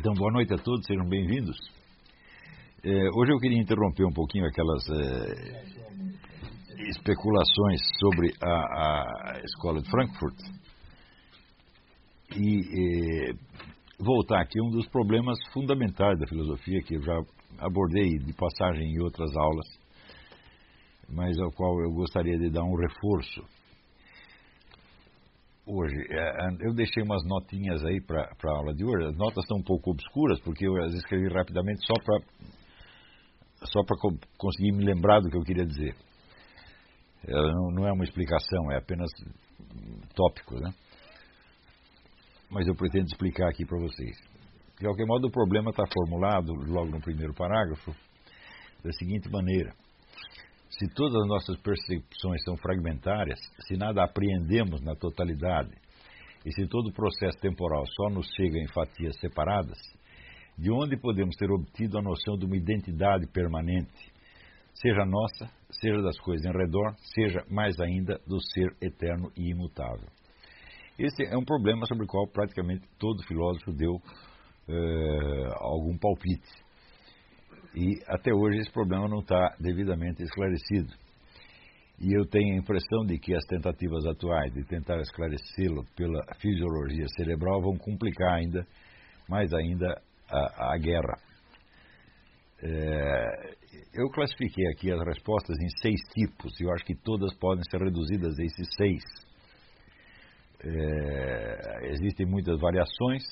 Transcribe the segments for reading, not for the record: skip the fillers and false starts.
Então, boa noite a todos, sejam bem-vindos. Hoje eu queria interromper um pouquinho aquelas especulações sobre a escola de Frankfurt e voltar aqui a um dos problemas fundamentais da filosofia, que eu já abordei de passagem em outras aulas, mas ao qual eu gostaria de dar um reforço. Hoje, eu deixei umas notinhas aí para a aula de hoje. As notas estão um pouco obscuras, porque eu as escrevi rapidamente só para conseguir me lembrar do que eu queria dizer. Não é uma explicação, é apenas tópico, né? Mas eu pretendo explicar aqui para vocês. De qualquer modo, o problema está formulado logo no primeiro parágrafo da seguinte maneira: se todas as nossas percepções são fragmentárias, se nada apreendemos na totalidade, e se todo o processo temporal só nos chega em fatias separadas, de onde podemos ter obtido a noção de uma identidade permanente, seja nossa, seja das coisas em redor, seja, mais ainda, do ser eterno e imutável? Esse é um problema sobre o qual praticamente todo filósofo deu algum palpite. E até hoje esse problema não está devidamente esclarecido. E eu tenho a impressão de que as tentativas atuais de tentar esclarecê-lo pela fisiologia cerebral vão complicar mais ainda a guerra. Eu classifiquei aqui as respostas em 6 tipos, e eu acho que todas podem ser reduzidas a esses 6. Existem muitas variações,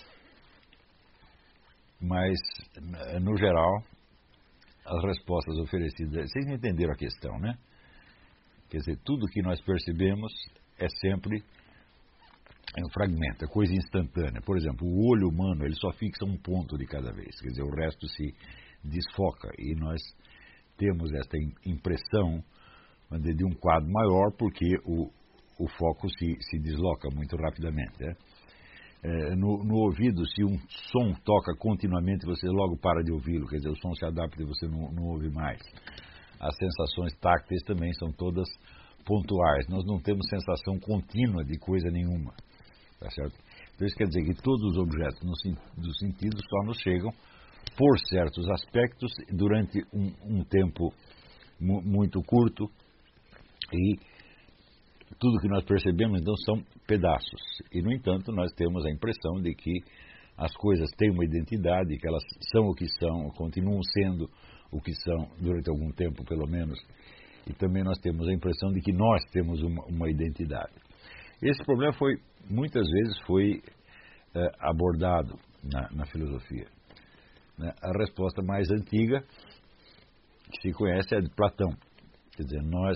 mas, no geral, as respostas oferecidas... Vocês entenderam a questão, né? Quer dizer, tudo que nós percebemos é sempre um fragmento, é coisa instantânea. Por exemplo, o olho humano, ele só fixa um ponto de cada vez, quer dizer, o resto se desfoca. E nós temos esta impressão de um quadro maior porque o foco se desloca muito rapidamente, né? No ouvido, se um som toca continuamente, você logo para de ouvi-lo, quer dizer, o som se adapta e você não ouve mais. As sensações tácteis também são todas pontuais, nós não temos sensação contínua de coisa nenhuma, tá certo? Então isso quer dizer que todos os objetos dos sentidos só nos chegam por certos aspectos durante um tempo muito curto, e tudo que nós percebemos, então, são pedaços. E, no entanto, nós temos a impressão de que as coisas têm uma identidade, que elas são o que são, continuam sendo o que são durante algum tempo, pelo menos. E também nós temos a impressão de que nós temos uma identidade. Esse problema muitas vezes foi abordado na filosofia, né? A resposta mais antiga que se conhece é a de Platão. Quer dizer, nós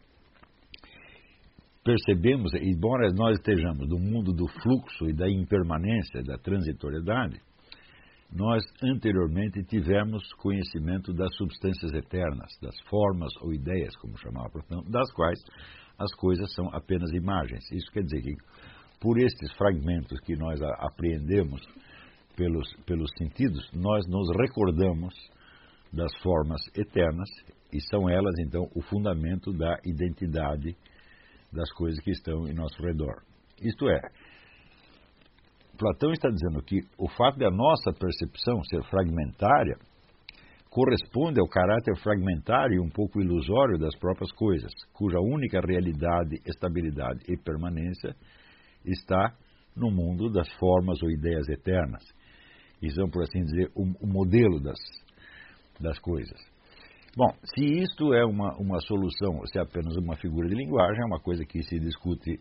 percebemos, embora nós estejamos no mundo do fluxo e da impermanência, da transitoriedade, nós anteriormente tivemos conhecimento das substâncias eternas, das formas ou ideias, como chamava Platão, das quais as coisas são apenas imagens. Isso quer dizer que, por estes fragmentos que nós apreendemos pelos sentidos, nós nos recordamos das formas eternas, e são elas, então, o fundamento da identidade das coisas que estão em nosso redor. Isto é, Platão está dizendo que o fato de a nossa percepção ser fragmentária corresponde ao caráter fragmentário e um pouco ilusório das próprias coisas, cuja única realidade, estabilidade e permanência está no mundo das formas ou ideias eternas. E são, por assim dizer, o modelo das coisas. Bom, se isto é uma solução, se é apenas uma figura de linguagem, é uma coisa que se discute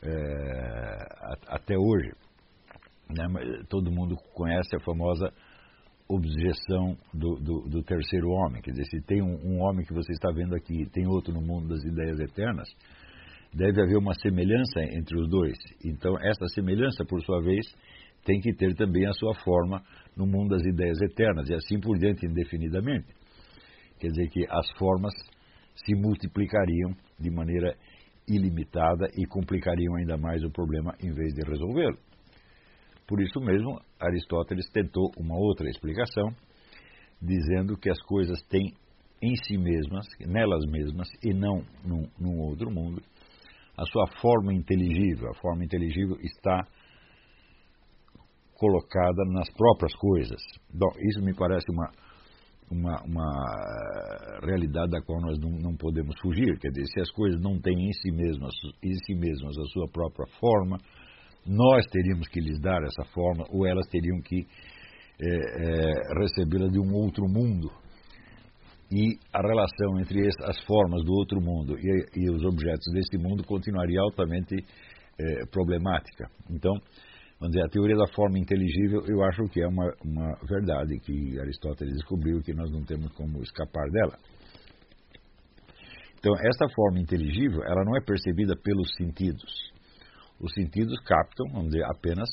até hoje, né? Todo mundo conhece a famosa objeção do terceiro homem. Quer dizer, se tem um homem que você está vendo aqui e tem outro no mundo das ideias eternas, deve haver uma semelhança entre os dois. Então, essa semelhança, por sua vez, tem que ter também a sua forma no mundo das ideias eternas, e assim por diante, indefinidamente. Quer dizer que as formas se multiplicariam de maneira ilimitada e complicariam ainda mais o problema em vez de resolvê-lo. Por isso mesmo, Aristóteles tentou uma outra explicação, dizendo que as coisas têm em si mesmas, nelas mesmas, e não num outro mundo, a sua forma inteligível. A forma inteligível está colocada nas próprias coisas. Bom, isso me parece uma realidade da qual nós não podemos fugir. Quer dizer, se as coisas não têm em si mesmas a sua própria forma, nós teríamos que lhes dar essa forma, ou elas teriam que recebê-la de um outro mundo. E a relação entre as formas do outro mundo e os objetos desse mundo continuaria altamente problemática. Então, vamos dizer, a teoria da forma inteligível, eu acho que é uma verdade que Aristóteles descobriu, que nós não temos como escapar dela. Então, essa forma inteligível, ela não é percebida pelos sentidos. Os sentidos captam, vamos dizer, apenas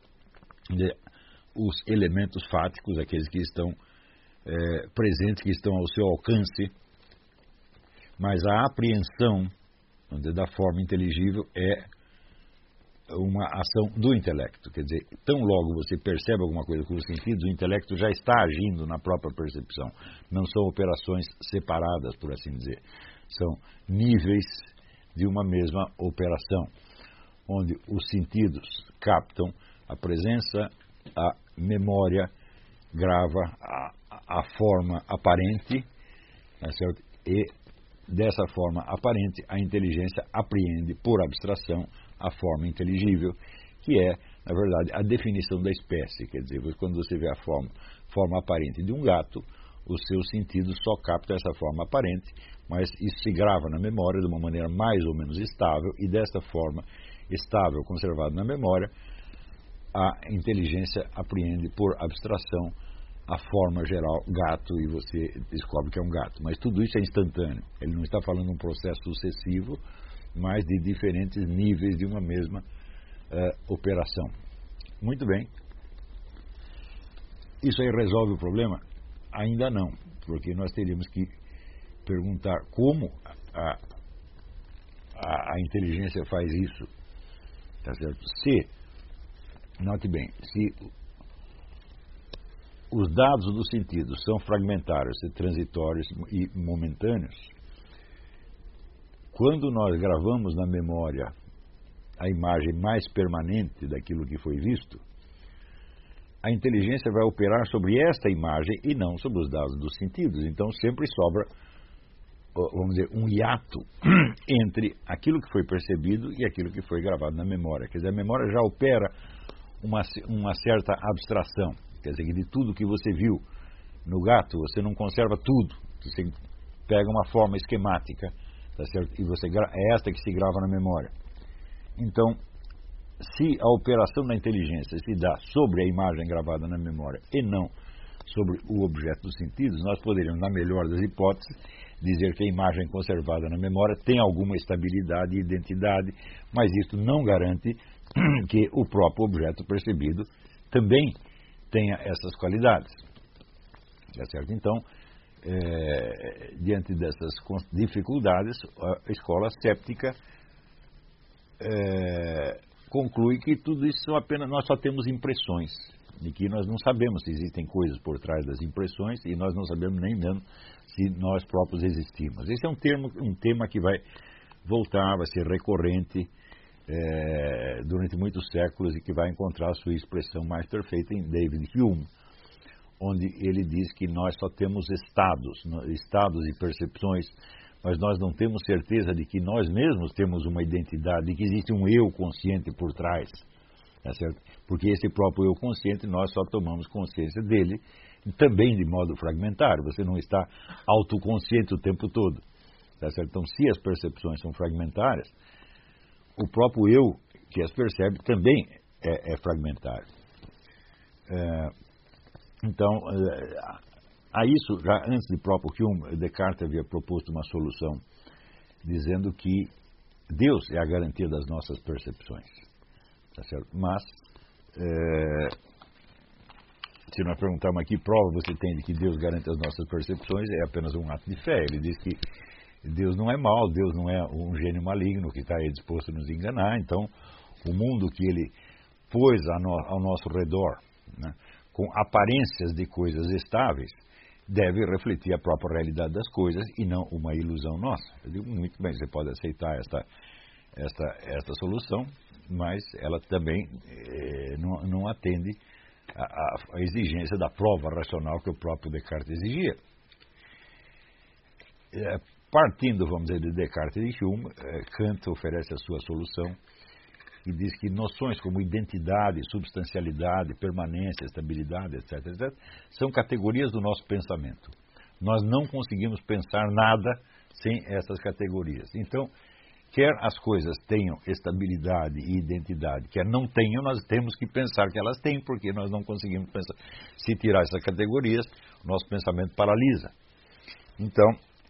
os elementos fáticos, aqueles que estão presentes, que estão ao seu alcance, mas a apreensão, vamos dizer, da forma inteligível é uma ação do intelecto. Quer dizer, tão logo você percebe alguma coisa com os sentidos, o intelecto já está agindo na própria percepção. Não são operações separadas, por assim dizer. São níveis de uma mesma operação, onde os sentidos captam a presença, a memória grava a forma aparente, tá certo? E dessa forma aparente a inteligência apreende por abstração a forma inteligível, que é, na verdade, a definição da espécie. Quer dizer, quando você vê a forma aparente de um gato, os seus sentidos só captam essa forma aparente, mas isso se grava na memória de uma maneira mais ou menos estável, e dessa forma estável, conservada na memória, a inteligência apreende por abstração a forma geral gato, e você descobre que é um gato. Mas tudo isso é instantâneo. Ele não está falando de um processo sucessivo, mas de diferentes níveis de uma mesma operação. Muito bem. Isso aí resolve o problema? Ainda não, porque nós teríamos que perguntar como a inteligência faz isso. Tá certo? Note bem, se os dados dos sentidos são fragmentários, transitórios e momentâneos, quando nós gravamos na memória a imagem mais permanente daquilo que foi visto, a inteligência vai operar sobre esta imagem e não sobre os dados dos sentidos. Então sempre sobra, vamos dizer, um hiato entre aquilo que foi percebido e aquilo que foi gravado na memória. Quer dizer, a memória já opera uma certa abstração. Quer dizer, que de tudo que você viu no gato, você não conserva tudo. Você pega uma forma esquemática, tá certo? E é esta que se grava na memória. Então, se a operação da inteligência se dá sobre a imagem gravada na memória e não sobre o objeto dos sentidos, nós poderíamos, na melhor das hipóteses, dizer que a imagem conservada na memória tem alguma estabilidade e identidade, mas isso não garante que o próprio objeto percebido também tenha essas qualidades. Tá certo? Então, diante dessas dificuldades, a escola céptica conclui que tudo isso nós só temos impressões, de que nós não sabemos se existem coisas por trás das impressões, e nós não sabemos nem mesmo se nós próprios existimos. Esse é um tema que vai voltar, vai ser recorrente durante muitos séculos, e que vai encontrar a sua expressão mais perfeita em David Hume, onde ele diz que nós só temos estados e percepções, mas nós não temos certeza de que nós mesmos temos uma identidade, de que existe um eu consciente por trás, tá certo? Porque esse próprio eu consciente nós só tomamos consciência dele, também de modo fragmentário. Você não está autoconsciente o tempo todo, tá certo? Então, se as percepções são fragmentárias, o próprio eu que as percebe também é fragmentário. Então, a isso, já antes de próprio Hume, Descartes havia proposto uma solução, dizendo que Deus é a garantia das nossas percepções. Tá certo? Mas, se nós perguntarmos aqui, prova você tem de que Deus garante as nossas percepções, é apenas um ato de fé. Ele diz que Deus não é mau, Deus não é um gênio maligno que está aí disposto a nos enganar. Então, o mundo que ele pôs ao nosso redor, né, com aparências de coisas estáveis, deve refletir a própria realidade das coisas e não uma ilusão nossa. Eu digo, muito bem, você pode aceitar esta solução, mas ela também não atende a exigência da prova racional que o próprio Descartes exigia. Partindo, vamos dizer, de Descartes e de Hume, Kant oferece a sua solução e diz que noções como identidade, substancialidade, permanência, estabilidade, etc., etc., são categorias do nosso pensamento. Nós não conseguimos pensar nada sem essas categorias. Então, quer as coisas tenham estabilidade e identidade, quer não tenham, nós temos que pensar que elas têm, porque nós não conseguimos pensar. Se tirar essas categorias, o nosso pensamento paralisa. Então,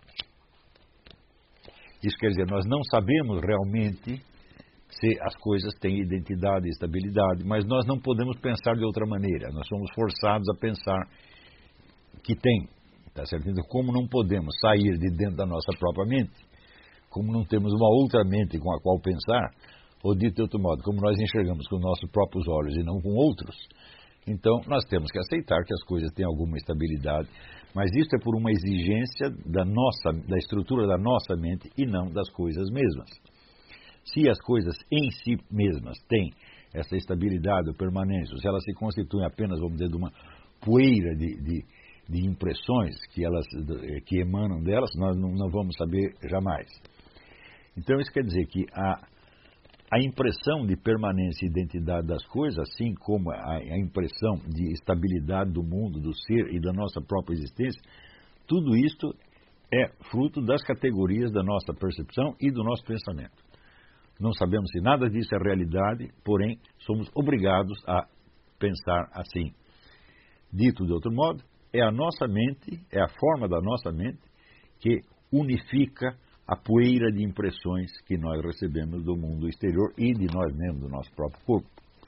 isso quer dizer, nós não sabemos realmente se as coisas têm identidade e estabilidade, mas nós não podemos pensar de outra maneira. Nós somos forçados a pensar que tem. Tá certo? Então, como não podemos sair de dentro da nossa própria mente, como não temos uma outra mente com a qual pensar, ou dito de outro modo, como nós enxergamos com nossos próprios olhos e não com outros, então nós temos que aceitar que as coisas têm alguma estabilidade, mas isso é por uma exigência da estrutura da nossa mente e não das coisas mesmas. Se as coisas em si mesmas têm essa estabilidade ou permanência, se elas se constituem apenas, vamos dizer, de uma poeira de impressões que emanam delas, nós não vamos saber jamais. Então isso quer dizer que a impressão de permanência e identidade das coisas, assim como a impressão de estabilidade do mundo, do ser e da nossa própria existência, tudo isto é fruto das categorias da nossa percepção e do nosso pensamento. Não sabemos se nada disso é realidade, porém somos obrigados a pensar assim. Dito de outro modo, é a nossa mente, é a forma da nossa mente que unifica a poeira de impressões que nós recebemos do mundo exterior e de nós mesmos, do nosso próprio corpo.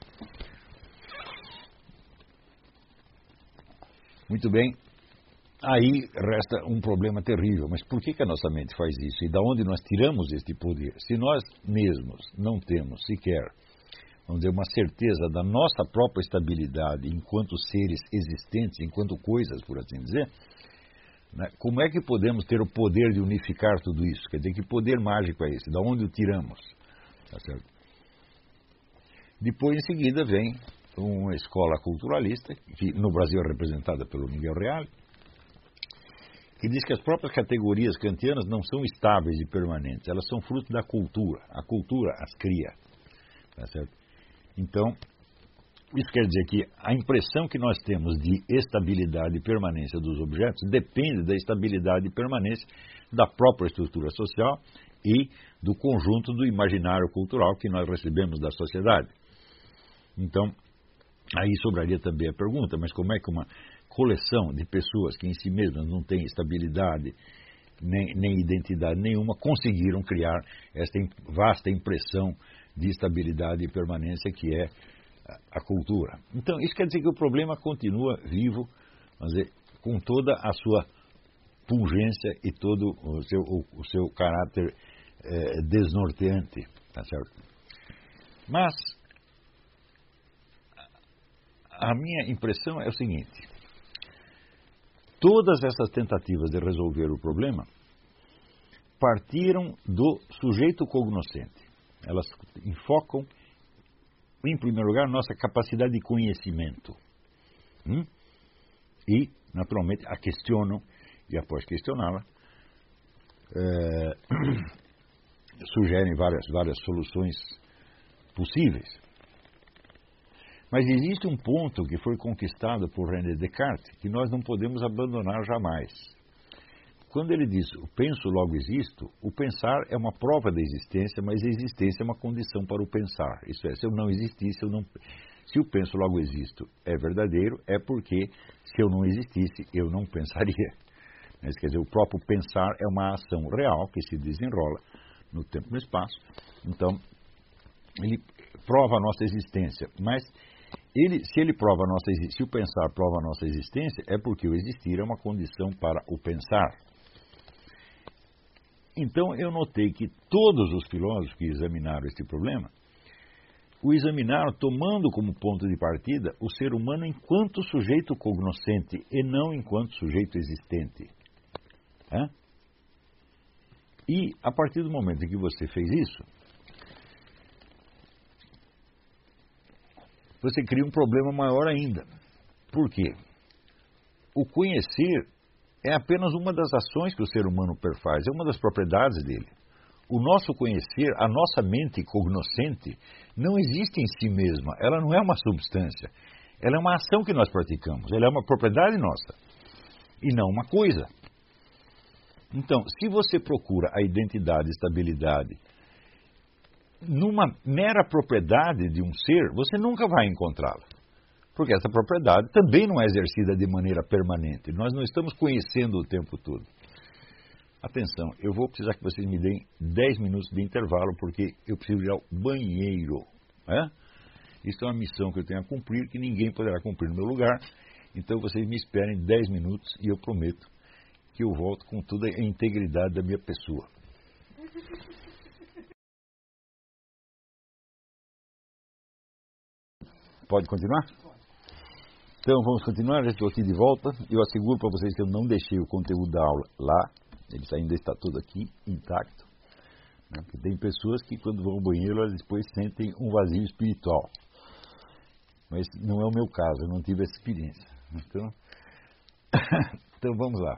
Muito bem, aí resta um problema terrível. Mas por que a nossa mente faz isso? E de onde nós tiramos este poder? Se nós mesmos não temos sequer, vamos dizer, uma certeza da nossa própria estabilidade enquanto seres existentes, enquanto coisas, por assim dizer, né, como é que podemos ter o poder de unificar tudo isso? Quer dizer, que poder mágico é esse? De onde o tiramos? Tá certo? Depois, em seguida, vem uma escola culturalista, que no Brasil é representada pelo Miguel Reale, que diz que as próprias categorias kantianas não são estáveis e permanentes, elas são fruto da cultura. A cultura as cria. Tá certo? Então, isso quer dizer que a impressão que nós temos de estabilidade e permanência dos objetos depende da estabilidade e permanência da própria estrutura social e do conjunto do imaginário cultural que nós recebemos da sociedade. Então, aí sobraria também a pergunta, mas como é que uma coleção de pessoas que em si mesmas não têm estabilidade nem identidade nenhuma conseguiram criar esta vasta impressão de estabilidade e permanência que é a cultura? Então, isso quer dizer que o problema continua vivo, vamos dizer, com toda a sua pungência e todo o seu caráter desnorteante, tá certo? Mas a minha impressão é o seguinte: todas essas tentativas de resolver o problema partiram do sujeito cognoscente. Elas enfocam, em primeiro lugar, nossa capacidade de conhecimento. E, naturalmente, a questionam, e após questioná-la, sugerem várias soluções possíveis. Mas existe um ponto que foi conquistado por René Descartes, que nós não podemos abandonar jamais. Quando ele diz, o penso, logo existo, o pensar é uma prova da existência, mas a existência é uma condição para o pensar. Isso é, se eu não existisse, se o penso, logo existo é verdadeiro, é porque se eu não existisse, eu não pensaria. Mas, quer dizer, o próprio pensar é uma ação real que se desenrola no tempo e no espaço. Então, ele prova a nossa existência, mas se o pensar prova a nossa existência, é porque o existir é uma condição para o pensar. Então, eu notei que todos os filósofos que examinaram este problema, o examinaram tomando como ponto de partida o ser humano enquanto sujeito cognoscente e não enquanto sujeito existente. E, a partir do momento em que você fez isso, você cria um problema maior ainda. Por quê? O conhecer é apenas uma das ações que o ser humano perfaz, é uma das propriedades dele. O nosso conhecer, a nossa mente cognoscente, não existe em si mesma, ela não é uma substância, ela é uma ação que nós praticamos, ela é uma propriedade nossa, e não uma coisa. Então, se você procura a identidade, estabilidade, numa mera propriedade de um ser, você nunca vai encontrá-la. Porque essa propriedade também não é exercida de maneira permanente. Nós não estamos conhecendo o tempo todo. Atenção, eu vou precisar que vocês me deem 10 minutos de intervalo, porque eu preciso ir ao banheiro. Isso é uma missão que eu tenho a cumprir, que ninguém poderá cumprir no meu lugar. Então vocês me esperem 10 minutos e eu prometo que eu volto com toda a integridade da minha pessoa. Pode continuar? Então vamos continuar, já estou aqui de volta. Eu asseguro para vocês que eu não deixei o conteúdo da aula lá, ele ainda está todo aqui intacto. Porque tem pessoas que quando vão ao banheiro, elas depois sentem um vazio espiritual. Mas não é o meu caso, eu não tive essa experiência. Então vamos lá.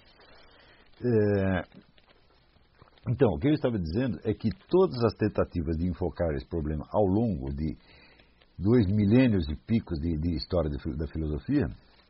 Então, o que eu estava dizendo é que todas as tentativas de enfocar esse problema ao longo de 2 milênios e picos de história da filosofia,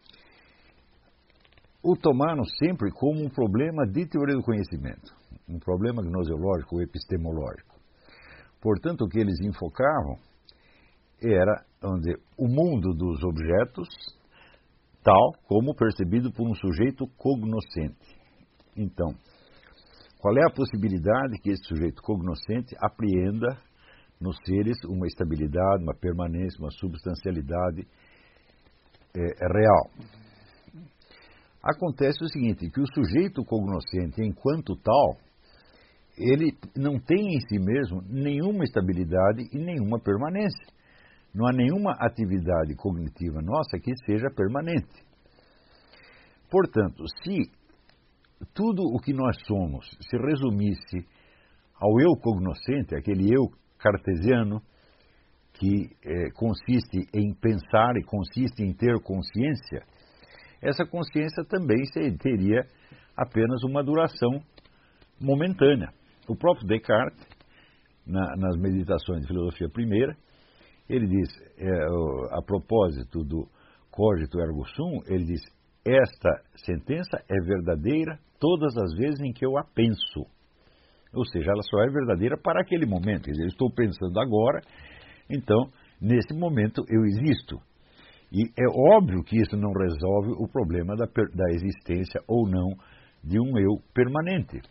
o tomaram sempre como um problema de teoria do conhecimento, um problema gnoseológico ou epistemológico. Portanto, o que eles enfocavam era, vamos dizer, o mundo dos objetos, tal como percebido por um sujeito cognoscente. Então, qual é a possibilidade que esse sujeito cognoscente apreenda nos seres uma estabilidade, uma permanência, uma substancialidade real? Acontece o seguinte, que o sujeito cognoscente, enquanto tal, ele não tem em si mesmo nenhuma estabilidade e nenhuma permanência. Não há nenhuma atividade cognitiva nossa que seja permanente. Portanto, se tudo o que nós somos se resumisse ao eu cognoscente, aquele eu cartesiano, que consiste em pensar e consiste em ter consciência, essa consciência também teria apenas uma duração momentânea. O próprio Descartes, nas Meditações de Filosofia Primeira, ele diz, a propósito do cogito ergo sum, ele diz, esta sentença é verdadeira todas as vezes em que eu a penso. Ou seja, ela só é verdadeira para aquele momento. Quer dizer, eu estou pensando agora, então, nesse momento eu existo. E é óbvio que isso não resolve o problema da existência ou não de um eu permanente.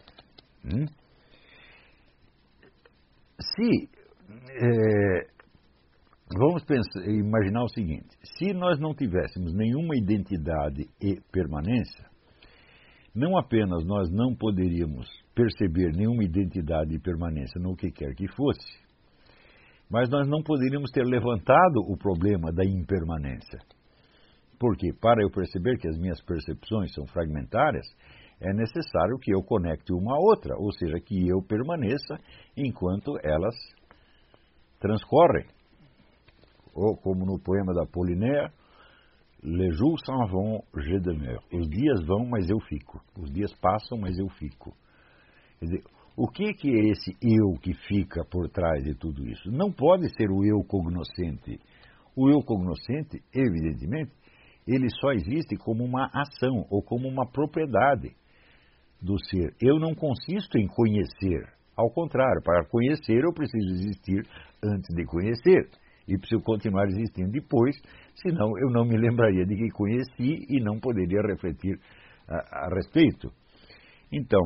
Vamos imaginar o seguinte, se nós não tivéssemos nenhuma identidade e permanência, não apenas nós não poderíamos perceber nenhuma identidade e permanência no que quer que fosse, mas nós não poderíamos ter levantado o problema da impermanência. Porque para eu perceber que as minhas percepções são fragmentárias, é necessário que eu conecte uma a outra, ou seja, que eu permaneça enquanto elas transcorrem. Ou como no poema da Apollinaire, Les jours s'en vont, je demeure. Os dias vão, mas eu fico. Os dias passam, mas eu fico. Quer dizer, o que é esse eu que fica por trás de tudo isso? Não pode ser o eu cognoscente. O eu cognoscente, evidentemente, ele só existe como uma ação ou como uma propriedade do ser. Eu não consisto em conhecer. Ao contrário, para conhecer eu preciso existir antes de conhecer. E preciso continuar existindo depois, senão eu não me lembraria de que conheci e não poderia refletir a respeito. Então,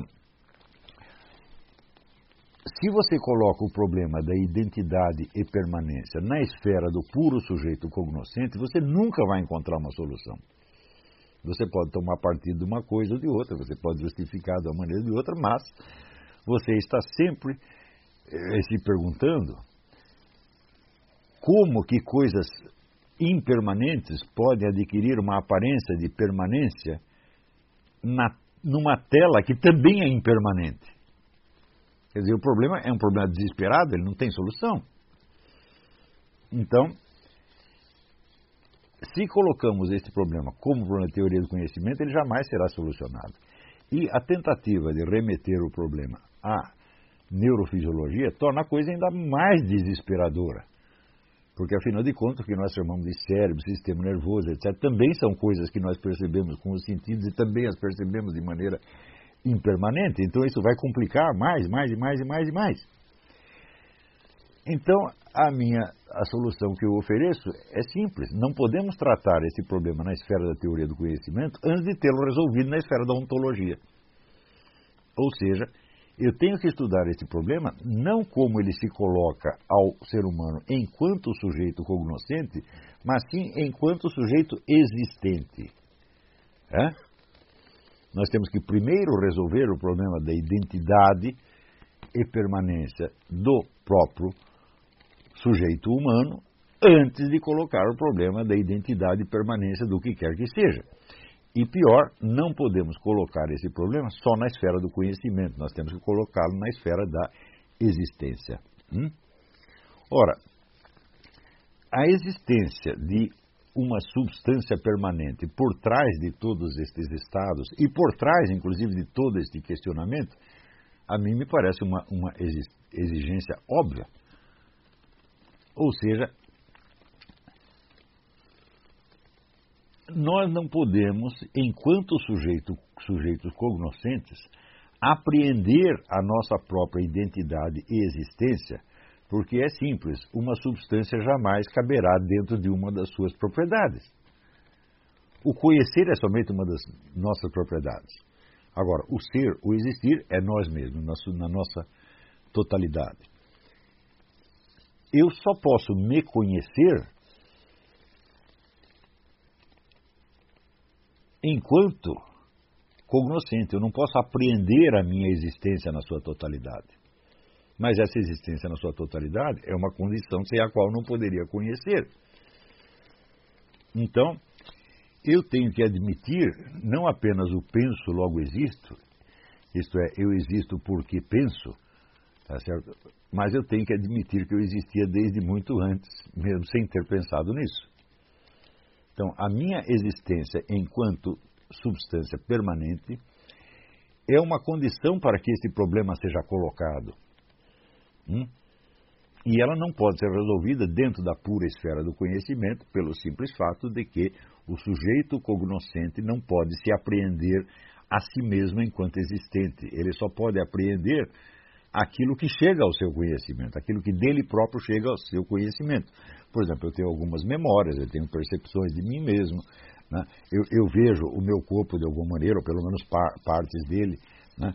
se você coloca o problema da identidade e permanência na esfera do puro sujeito cognoscente, você nunca vai encontrar uma solução. Você pode tomar partido de uma coisa ou de outra, você pode justificar de uma maneira ou de outra, mas você está sempre se perguntando como que coisas impermanentes podem adquirir uma aparência de permanência numa tela que também é impermanente. Quer dizer, o problema é um problema desesperado, ele não tem solução. Então, se colocamos este problema como problema de teoria do conhecimento, ele jamais será solucionado. E a tentativa de remeter o problema à neurofisiologia torna a coisa ainda mais desesperadora. Porque, afinal de contas, o que nós chamamos de cérebro, sistema nervoso, etc., também são coisas que nós percebemos com os sentidos e também as percebemos de maneira impermanente. Então, isso vai complicar mais. Então, a solução que eu ofereço é simples. Não podemos tratar esse problema na esfera da teoria do conhecimento antes de tê-lo resolvido na esfera da ontologia. Ou seja, eu tenho que estudar esse problema não como ele se coloca ao ser humano enquanto sujeito cognoscente, mas sim enquanto sujeito existente. Nós temos que primeiro resolver o problema da identidade e permanência do próprio sujeito humano antes de colocar o problema da identidade e permanência do que quer que seja. E pior, não podemos colocar esse problema só na esfera do conhecimento, nós temos que colocá-lo na esfera da existência. Ora, a existência de uma substância permanente por trás de todos estes estados e por trás, inclusive, de todo este questionamento, a mim me parece uma exigência óbvia. Ou seja, nós não podemos, enquanto sujeitos cognoscentes, apreender a nossa própria identidade e existência, porque é simples, uma substância jamais caberá dentro de uma das suas propriedades. O conhecer é somente uma das nossas propriedades. Agora, o ser, o existir, é nós mesmos, na nossa totalidade. Eu só posso me conhecer enquanto cognoscente. Eu não posso apreender a minha existência na sua totalidade. Mas essa existência na sua totalidade é uma condição sem a qual não poderia conhecer. Então, eu tenho que admitir não apenas o penso, logo existo, isto é, eu existo porque penso, tá certo? Mas eu tenho que admitir que eu existia desde muito antes, mesmo sem ter pensado nisso. Então, a minha existência enquanto substância permanente é uma condição para que esse problema seja colocado. E ela não pode ser resolvida dentro da pura esfera do conhecimento, pelo simples fato de que o sujeito cognoscente não pode se apreender a si mesmo enquanto existente. Ele só pode apreender aquilo que chega ao seu conhecimento, aquilo que dele próprio chega ao seu conhecimento. Por exemplo, eu tenho algumas memórias, eu tenho percepções de mim mesmo, né? Eu vejo o meu corpo de alguma maneira, ou pelo menos partes dele, né?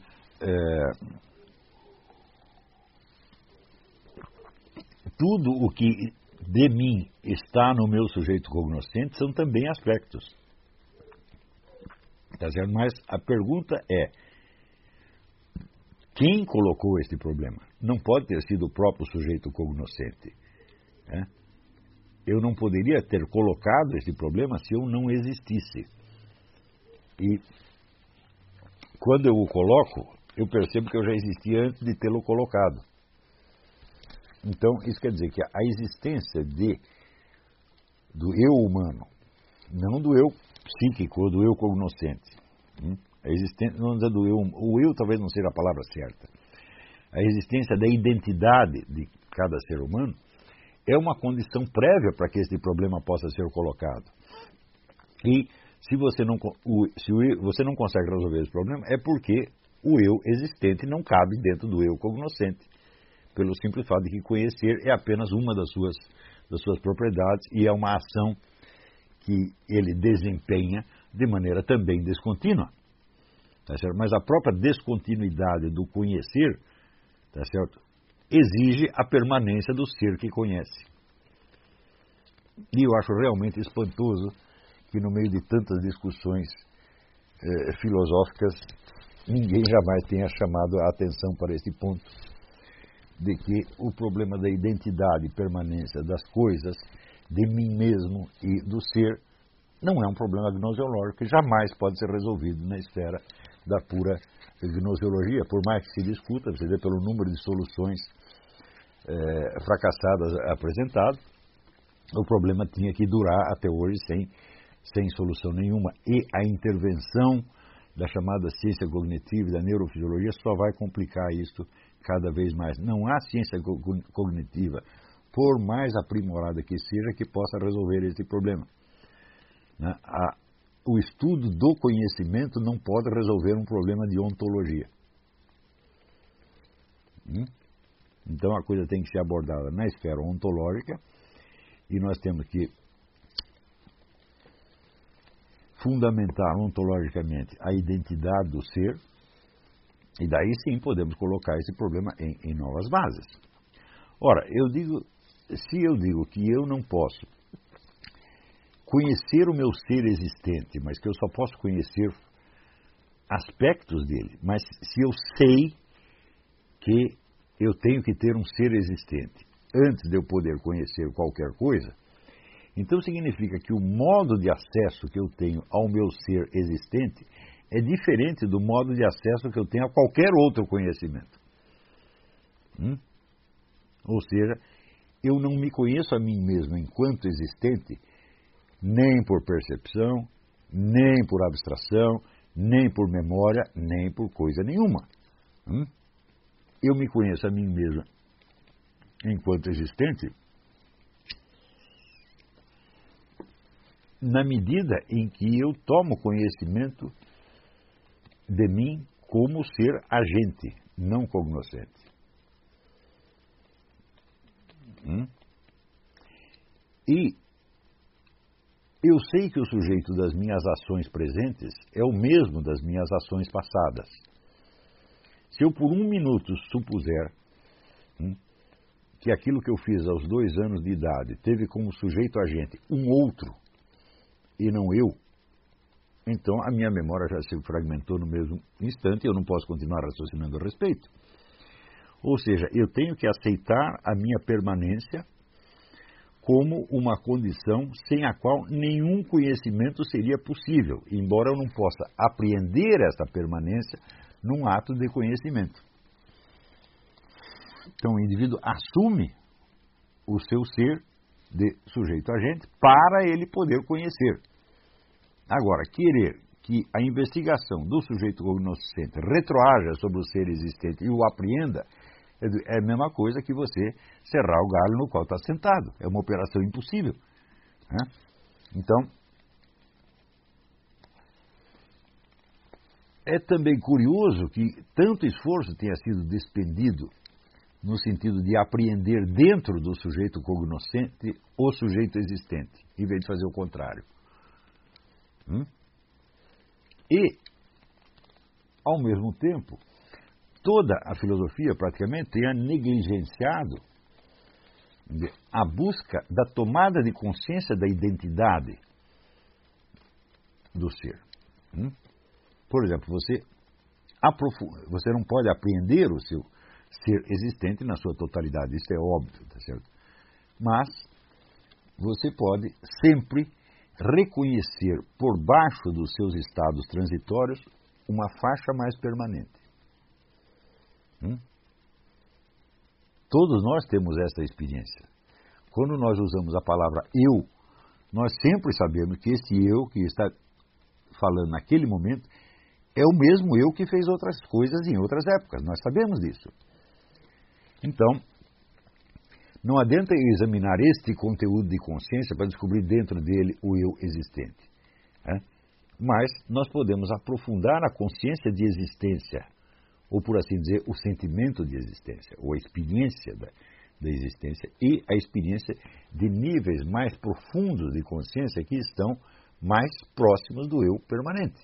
Tudo o que de mim está no meu sujeito cognoscente são também aspectos. Tá certo? Mas a pergunta é: quem colocou este problema? Não pode ter sido o próprio sujeito cognoscente. Eu não poderia ter colocado esse problema se eu não existisse. E quando eu o coloco, eu percebo que eu já existia antes de tê-lo colocado. Então, isso quer dizer que a existência do eu humano, não do eu psíquico ou do eu cognoscente, a existência, não dizer do eu, o eu talvez não seja a palavra certa, a existência da identidade de cada ser humano é uma condição prévia para que esse problema possa ser colocado. E se você não consegue resolver esse problema, é porque o eu existente não cabe dentro do eu cognoscente, pelo simples fato de que conhecer é apenas uma das suas propriedades e é uma ação que ele desempenha de maneira também descontínua. Tá certo? Mas a própria descontinuidade do conhecer, tá certo, exige a permanência do ser que conhece. E eu acho realmente espantoso que no meio de tantas discussões filosóficas ninguém jamais tenha chamado a atenção para esse ponto de que o problema da identidade e permanência das coisas, de mim mesmo e do ser, não é um problema gnoseológico que jamais pode ser resolvido na esfera da pura gnoseologia, por mais que se discuta, você vê pelo número de soluções fracassadas apresentadas, o problema tinha que durar até hoje sem solução nenhuma. E a intervenção da chamada ciência cognitiva e da neurofisiologia só vai complicar isso cada vez mais. Não há ciência cognitiva, por mais aprimorada que seja, que possa resolver esse problema. Né? O estudo do conhecimento não pode resolver um problema de ontologia. Então a coisa tem que ser abordada na esfera ontológica e nós temos que fundamentar ontologicamente a identidade do ser e daí sim podemos colocar esse problema em novas bases. Ora, se eu digo que eu não posso conhecer o meu ser existente, mas que eu só posso conhecer aspectos dele, mas se eu sei que eu tenho que ter um ser existente antes de eu poder conhecer qualquer coisa, então significa que o modo de acesso que eu tenho ao meu ser existente é diferente do modo de acesso que eu tenho a qualquer outro conhecimento. Ou seja, eu não me conheço a mim mesmo enquanto existente, nem por percepção, nem por abstração, nem por memória, nem por coisa nenhuma. Eu me conheço a mim mesmo enquanto existente na medida em que eu tomo conhecimento de mim como ser agente, não cognoscente. E eu sei que o sujeito das minhas ações presentes é o mesmo das minhas ações passadas. Se eu por um minuto supuser que aquilo que eu fiz aos 2 anos de idade teve como sujeito agente um outro e não eu, então a minha memória já se fragmentou no mesmo instante e eu não posso continuar raciocinando a respeito. Ou seja, eu tenho que aceitar a minha permanência como uma condição sem a qual nenhum conhecimento seria possível, embora eu não possa apreender essa permanência num ato de conhecimento. Então o indivíduo assume o seu ser de sujeito-agente para ele poder conhecer. Agora, querer que a investigação do sujeito cognoscente retroaja sobre o ser existente e o apreenda é a mesma coisa que você serrar o galho no qual está sentado. É uma operação impossível. Então, é também curioso que tanto esforço tenha sido despendido no sentido de apreender dentro do sujeito cognoscente o sujeito existente, em vez de fazer o contrário. E, ao mesmo tempo, toda a filosofia praticamente tenha negligenciado a busca da tomada de consciência da identidade do ser. Por exemplo, você não pode apreender o seu ser existente na sua totalidade, isso é óbvio, tá certo? Mas você pode sempre reconhecer por baixo dos seus estados transitórios uma faixa mais permanente. Todos nós temos essa experiência. Quando nós usamos a palavra eu, nós sempre sabemos que esse eu que está falando naquele momento é o mesmo eu que fez outras coisas em outras épocas. Nós sabemos disso. Então, não adianta examinar este conteúdo de consciência para descobrir dentro dele o eu existente. Mas nós podemos aprofundar a consciência de existência, ou por assim dizer, o sentimento de existência, ou a experiência da existência, e a experiência de níveis mais profundos de consciência que estão mais próximos do eu permanente.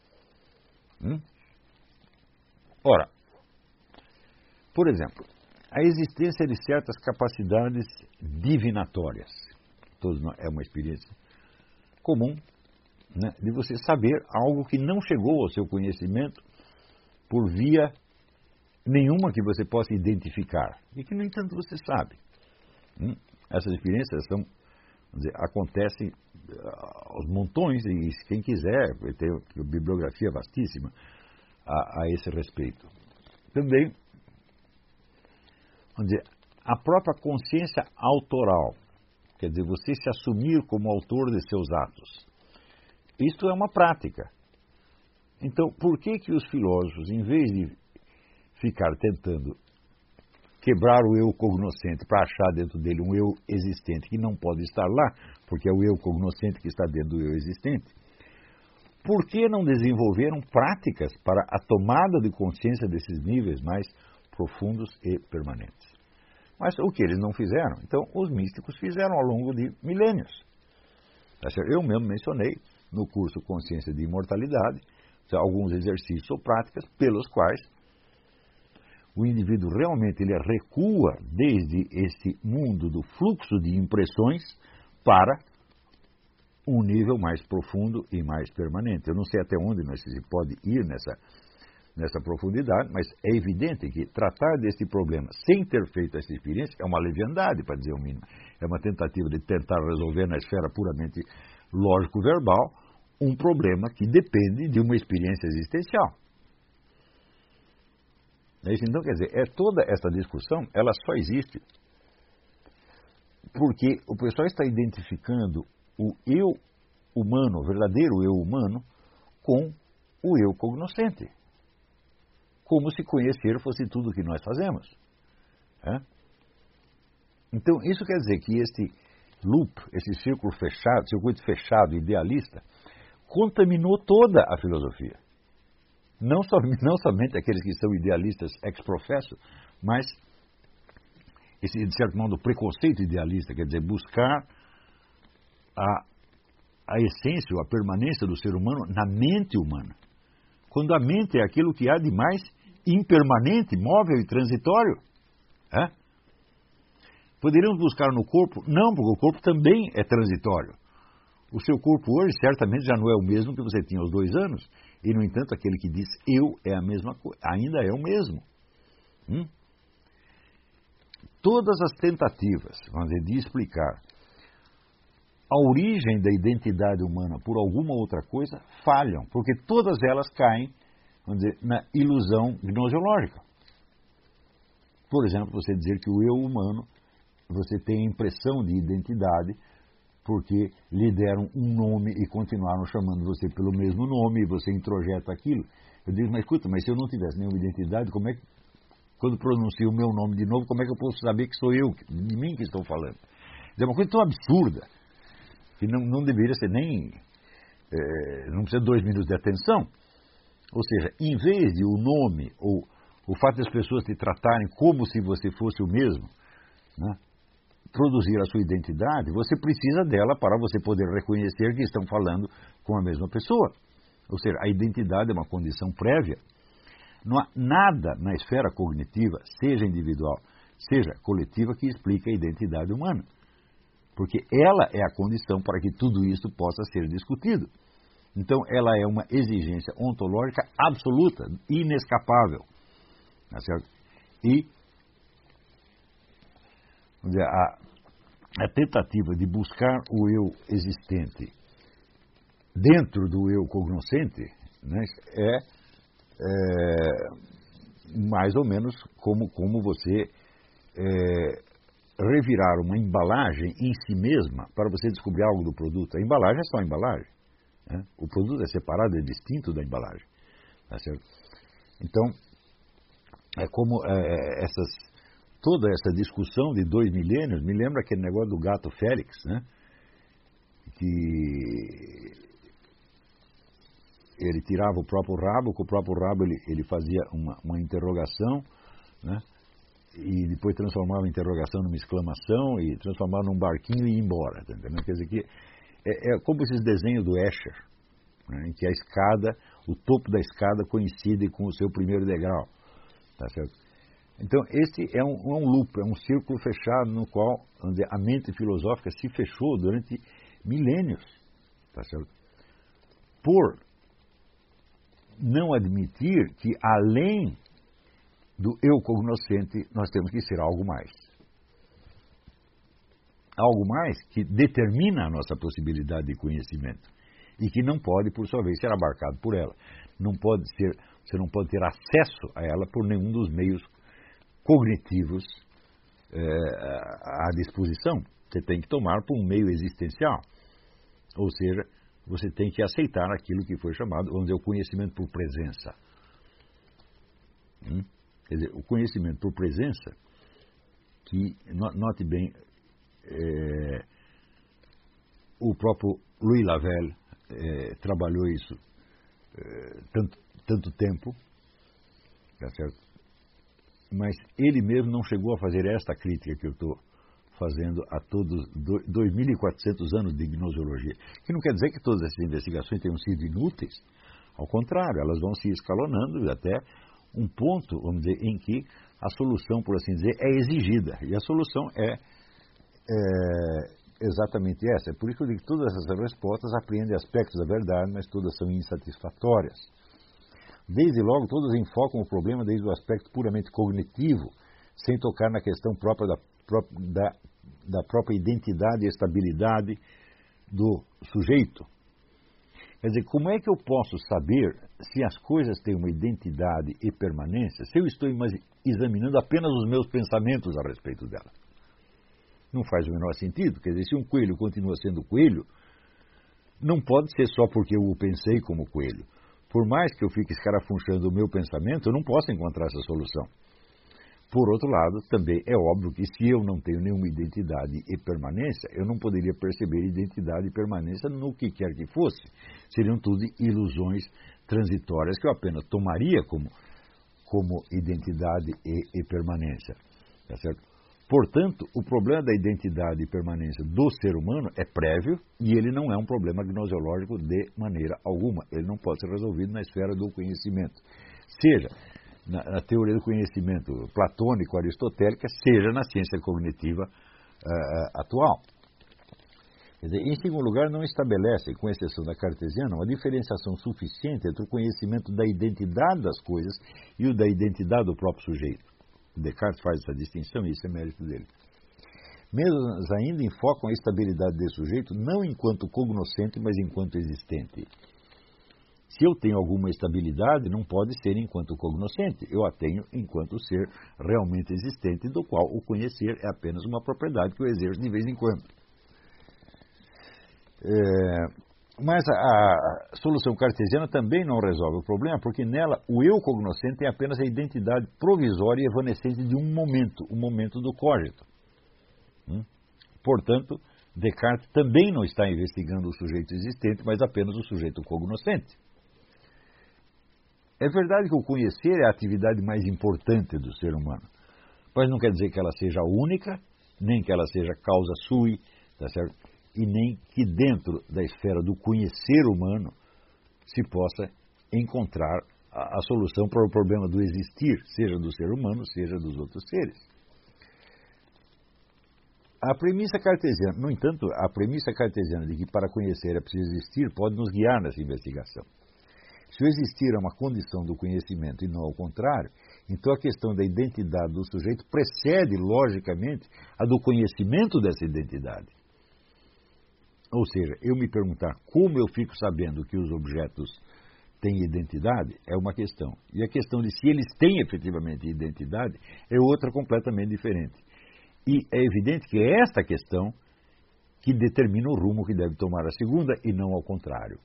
Ora, por exemplo, a existência de certas capacidades divinatórias. É uma experiência comum, né, de você saber algo que não chegou ao seu conhecimento por via nenhuma que você possa identificar e que, no entanto, você sabe. Essas experiências acontecem aos montões e quem quiser tem bibliografia vastíssima a esse respeito. Também, a própria consciência autoral, Quer dizer, você se assumir como autor de seus atos. Isto é uma prática. Então, por que os filósofos, em vez de ficar tentando quebrar o eu cognoscente para achar dentro dele um eu existente que não pode estar lá, porque é o eu cognoscente que está dentro do eu existente, por que não desenvolveram práticas para a tomada de consciência desses níveis mais profundos e permanentes? Mas o que eles não fizeram? Então, os místicos fizeram ao longo de milênios. Eu mesmo mencionei no curso Consciência de Imortalidade alguns exercícios ou práticas pelos quais o indivíduo realmente ele recua desde esse mundo do fluxo de impressões para um nível mais profundo e mais permanente. Eu não sei até onde nós se pode ir nessa profundidade, mas é evidente que tratar desse problema sem ter feito essa experiência é uma leviandade, para dizer o mínimo. É uma tentativa de tentar resolver na esfera puramente lógico-verbal um problema que depende de uma experiência existencial. Então, quer dizer, toda essa discussão, ela só existe porque o pessoal está identificando o eu humano, o verdadeiro eu humano, com o eu cognoscente. Como se conhecer fosse tudo o que nós fazemos. Então, isso quer dizer que este loop, esse circuito fechado, idealista, contaminou toda a filosofia. Não somente aqueles que são idealistas ex-professo, mas esse, de certo modo, preconceito idealista, quer dizer, buscar a essência, a permanência do ser humano na mente humana. Quando a mente é aquilo que há de mais impermanente, móvel e transitório. Poderíamos buscar no corpo? Não, porque o corpo também é transitório. O seu corpo hoje certamente já não é o mesmo que você tinha aos 2 anos. E, no entanto, aquele que diz eu é a mesma coisa, ainda é o mesmo. Todas as tentativas, vamos dizer, de explicar a origem da identidade humana por alguma outra coisa falham, porque todas elas caem, vamos dizer, na ilusão gnoseológica. Por exemplo, você dizer que o eu humano, você tem a impressão de identidade porque lhe deram um nome e continuaram chamando você pelo mesmo nome e você introjeta aquilo. Eu digo, mas escuta, mas se eu não tivesse nenhuma identidade, como é que, quando pronuncio o meu nome de novo, como é que eu posso saber que sou eu, de mim que estou falando? É uma coisa tão absurda que não deveria ser nem... não precisa de 2 minutos de atenção. Ou seja, em vez de o nome ou o fato das pessoas te tratarem como se você fosse o mesmo, produzir a sua identidade, você precisa dela para você poder reconhecer que estão falando com a mesma pessoa. Ou seja, a identidade é uma condição prévia. Não há nada na esfera cognitiva, seja individual, seja coletiva, que explique a identidade humana. Porque ela é a condição para que tudo isso possa ser discutido. Então, ela é uma exigência ontológica absoluta, inescapável. Tá certo? E vamos dizer, a tentativa de buscar o eu existente dentro do eu cognoscente, né, mais ou menos como você revirar uma embalagem em si mesma para você descobrir algo do produto. A embalagem é só a embalagem. Né? O produto é separado, é distinto da embalagem. Tá certo? Então, é como toda essa discussão de 2 milênios me lembra aquele negócio do gato Félix, né? Que ele tirava o próprio rabo, com o próprio rabo ele fazia uma interrogação, né? E depois transformava a interrogação numa exclamação e transformava num barquinho e ia embora. Tá entendendo? Quer dizer que é como esses desenhos do Escher, né? Em que a escada, o topo da escada coincide com o seu primeiro degrau. Tá certo? Então, esse é um loop, é um círculo fechado no qual a mente filosófica se fechou durante milênios. Tá certo? Por não admitir que, além do eu cognoscente, nós temos que ser algo mais. Algo mais que determina a nossa possibilidade de conhecimento e que não pode, por sua vez, ser abarcado por ela. Você não pode ter acesso a ela por nenhum dos meios cognitivos à disposição. Você tem que tomar por um meio existencial. Ou seja, você tem que aceitar aquilo que foi chamado, vamos dizer, o conhecimento por presença. Quer dizer, o conhecimento por presença, que, note bem, o próprio Louis Lavelle trabalhou isso tanto tempo, tá certo? Mas ele mesmo não chegou a fazer esta crítica que eu estou fazendo a todos 2.400 anos de gnoseologia. Que não quer dizer que todas essas investigações tenham sido inúteis. Ao contrário, elas vão se escalonando até um ponto, vamos dizer, em que a solução, por assim dizer, é exigida. E a solução é exatamente essa. É por isso que eu digo que todas essas respostas apreendem aspectos da verdade, mas todas são insatisfatórias. Desde logo, todas enfocam o problema desde o aspecto puramente cognitivo, sem tocar na questão própria da própria identidade e estabilidade do sujeito. Quer dizer, como é que eu posso saber se as coisas têm uma identidade e permanência se eu estou examinando apenas os meus pensamentos a respeito delas? Não faz o menor sentido. Quer dizer, se um coelho continua sendo coelho, não pode ser só porque eu o pensei como coelho. Por mais que eu fique escarafunchando o meu pensamento, eu não posso encontrar essa solução. Por outro lado, também é óbvio que se eu não tenho nenhuma identidade e permanência, eu não poderia perceber identidade e permanência no que quer que fosse. Seriam tudo ilusões transitórias que eu apenas tomaria como identidade e permanência. Tá certo? Portanto, o problema da identidade e permanência do ser humano é prévio e ele não é um problema gnoseológico de maneira alguma. Ele não pode ser resolvido na esfera do conhecimento. Seja na teoria do conhecimento platônico, aristotélica, seja na ciência cognitiva atual. Quer dizer, em segundo lugar, não estabelece, com exceção da cartesiana, uma diferenciação suficiente entre o conhecimento da identidade das coisas e o da identidade do próprio sujeito. Descartes faz essa distinção e isso é mérito dele. Mesmo ainda enfocam a estabilidade desse sujeito não enquanto cognoscente, mas enquanto existente. Se eu tenho alguma estabilidade, não pode ser enquanto cognoscente. Eu a tenho enquanto ser realmente existente, do qual o conhecer é apenas uma propriedade que eu exerço de vez em quando. Mas a solução cartesiana também não resolve o problema, porque nela o eu cognoscente é apenas a identidade provisória e evanescente de um momento, o momento do cogito. Portanto, Descartes também não está investigando o sujeito existente, mas apenas o sujeito cognoscente. É verdade que o conhecer é a atividade mais importante do ser humano, mas não quer dizer que ela seja única, nem que ela seja causa sui, tá certo? E nem que dentro da esfera do conhecer humano se possa encontrar a solução para o problema do existir, seja do ser humano, seja dos outros seres. A premissa cartesiana, no entanto, a premissa cartesiana de que para conhecer é preciso existir pode nos guiar nessa investigação. Se o existir é uma condição do conhecimento e não ao contrário, então a questão da identidade do sujeito precede, logicamente, a do conhecimento dessa identidade. Ou seja, eu me perguntar como eu fico sabendo que os objetos têm identidade é uma questão. E a questão de se eles têm efetivamente identidade é outra completamente diferente. E é evidente que é esta questão que determina o rumo que deve tomar a segunda e não ao contrário.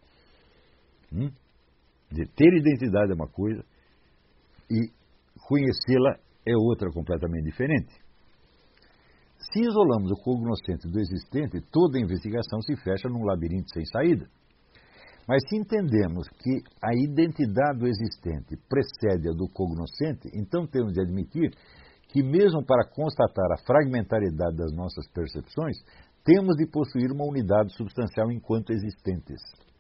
De ter identidade é uma coisa e conhecê-la é outra completamente diferente. Se isolamos o cognoscente do existente, toda a investigação se fecha num labirinto sem saída. Mas se entendemos que a identidade do existente precede a do cognoscente, então temos de admitir que mesmo para constatar a fragmentariedade das nossas percepções, temos de possuir uma unidade substancial enquanto existentes.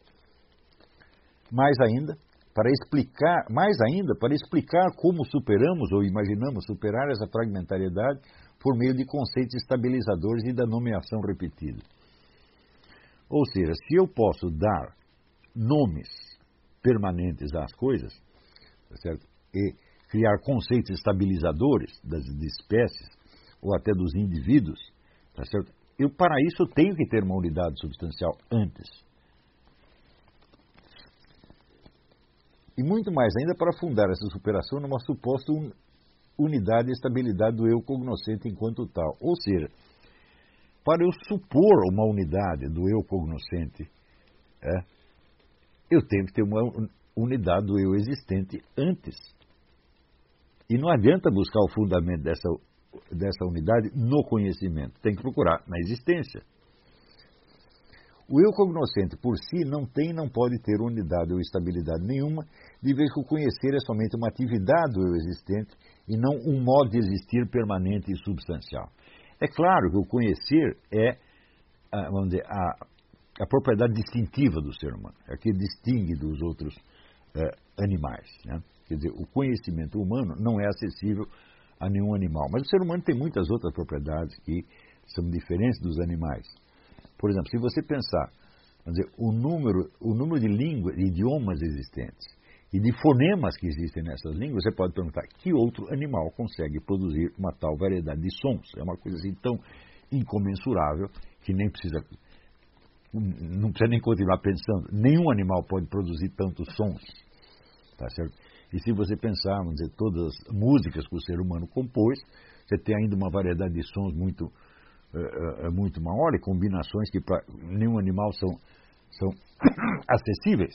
Mais ainda, para explicar como superamos ou imaginamos superar essa fragmentariedade por meio de conceitos estabilizadores e da nomeação repetida. Ou seja, se eu posso dar nomes permanentes às coisas, tá certo? E criar conceitos estabilizadores das espécies ou até dos indivíduos, tá certo? Para isso, tenho que ter uma unidade substancial antes. E muito mais ainda para fundar essa superação numa suposta unidade e estabilidade do eu cognoscente enquanto tal. Ou seja, para eu supor uma unidade do eu cognoscente, eu tenho que ter uma unidade do eu existente antes. E não adianta buscar o fundamento dessa unidade no conhecimento, tem que procurar na existência. O eu cognoscente por si não pode ter unidade ou estabilidade nenhuma, de vez que o conhecer é somente uma atividade do eu existente e não um modo de existir permanente e substancial. É claro que o conhecer é, vamos dizer, a propriedade distintiva do ser humano, é o que distingue dos outros animais, né? Quer dizer, o conhecimento humano não é acessível a nenhum animal, mas o ser humano tem muitas outras propriedades que são diferentes dos animais. Por exemplo, se você pensar, vamos dizer, o número de línguas, de idiomas existentes e de fonemas que existem nessas línguas, você pode perguntar que outro animal consegue produzir uma tal variedade de sons. É uma coisa assim tão incomensurável que não precisa nem continuar pensando. Nenhum animal pode produzir tantos sons, tá certo? E se você pensar, vamos dizer, todas as músicas que o ser humano compôs, você tem ainda uma variedade de sons muito maior e combinações que para nenhum animal são acessíveis.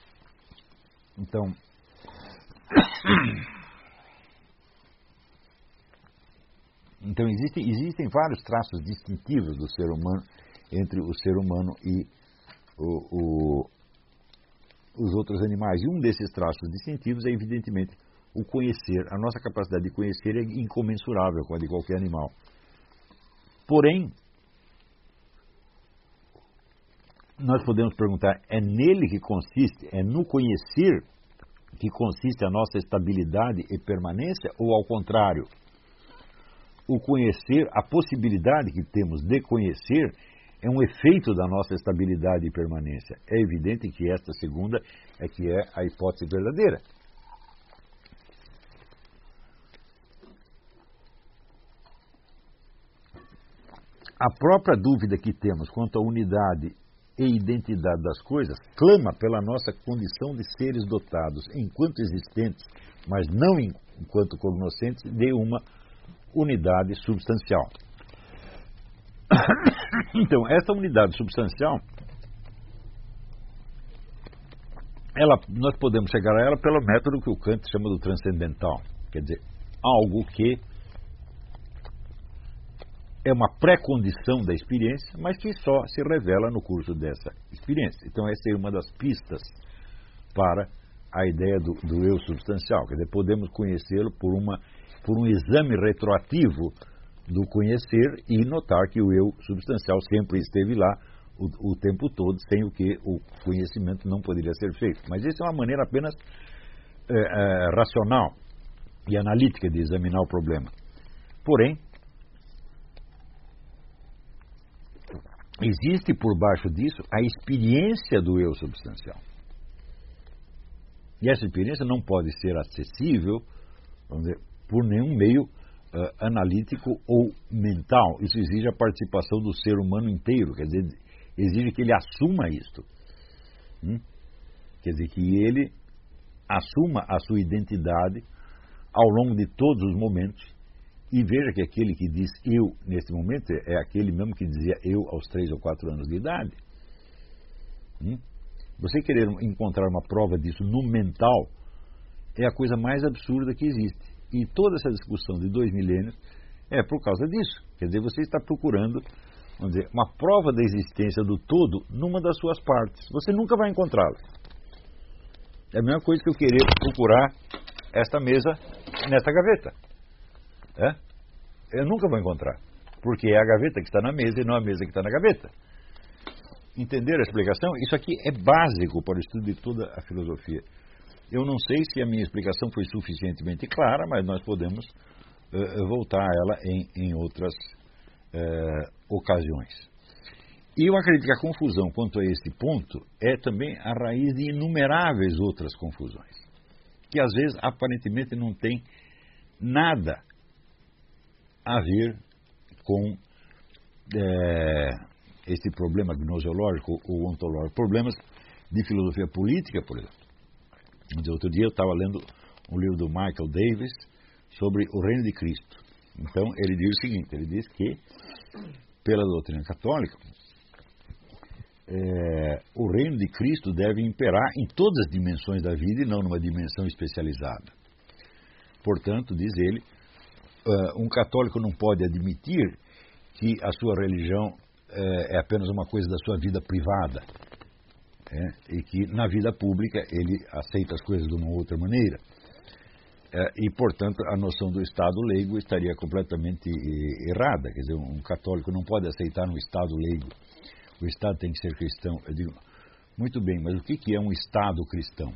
Então existem vários traços distintivos do ser humano entre o ser humano e os outros animais. E um desses traços distintivos é, evidentemente, o conhecer. A nossa capacidade de conhecer é incomensurável com a de qualquer animal. Porém, nós podemos perguntar, é nele que consiste, é no conhecer que consiste a nossa estabilidade e permanência, ou ao contrário? O conhecer, a possibilidade que temos de conhecer, é um efeito da nossa estabilidade e permanência. É evidente que esta segunda é que é a hipótese verdadeira. A própria dúvida que temos quanto à unidade e identidade das coisas clama pela nossa condição de seres dotados, enquanto existentes, mas não enquanto cognoscentes, de uma unidade substancial. Então, essa unidade substancial, nós podemos chegar a ela pelo método que o Kant chama do transcendental, quer dizer, algo que é uma pré-condição da experiência, mas que só se revela no curso dessa experiência. Então, essa é uma das pistas para a ideia do eu substancial. Quer dizer, podemos conhecê-lo por um exame retroativo do conhecer e notar que o eu substancial sempre esteve lá o tempo todo, sem o que o conhecimento não poderia ser feito. Mas essa é uma maneira apenas racional e analítica de examinar o problema. Porém, existe por baixo disso a experiência do eu substancial. E essa experiência não pode ser acessível, vamos dizer, por nenhum meio analítico ou mental. Isso exige a participação do ser humano inteiro, quer dizer, exige que ele assuma isto. Quer dizer, que ele assuma a sua identidade ao longo de todos os momentos e veja que aquele que diz eu nesse momento é aquele mesmo que dizia eu aos 3 ou 4 anos de idade. Você querer encontrar uma prova disso no mental é a coisa mais absurda que existe. E toda essa discussão de 2 milênios é por causa disso. Quer dizer, você está procurando, vamos dizer, uma prova da existência do todo numa das suas partes. Você nunca vai encontrá-la. É a mesma coisa que eu querer procurar esta mesa nessa gaveta. Eu nunca vou encontrar. Porque é a gaveta que está na mesa e não a mesa que está na gaveta. Entenderam a explicação? Isso aqui é básico para o estudo de toda a filosofia. Eu não sei se a minha explicação foi suficientemente clara, mas nós podemos voltar a ela em outras ocasiões. E eu acredito que a confusão quanto a este ponto é também a raiz de inumeráveis outras confusões, que às vezes aparentemente não tem nada a ver com esse problema gnoseológico ou ontológico, problemas de filosofia política, por exemplo. Outro dia eu estava lendo um livro do Michael Davis sobre o reino de Cristo. Então, ele diz o seguinte, ele diz que, pela doutrina católica, o reino de Cristo deve imperar em todas as dimensões da vida e não numa dimensão especializada. Portanto, diz ele, um católico não pode admitir que a sua religião é apenas uma coisa da sua vida privada, e que na vida pública ele aceita as coisas de uma outra maneira. E, portanto, a noção do Estado leigo estaria completamente errada. Quer dizer, um católico não pode aceitar um Estado leigo. O Estado tem que ser cristão. Eu digo, muito bem, mas o que é um Estado cristão?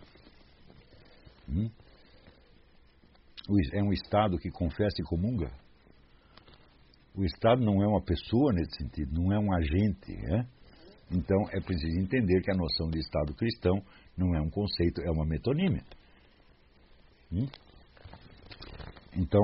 É um Estado que confessa e comunga? O Estado não é uma pessoa nesse sentido, não é um agente. Então, é preciso entender que a noção de Estado cristão não é um conceito, é uma metonímia. Então,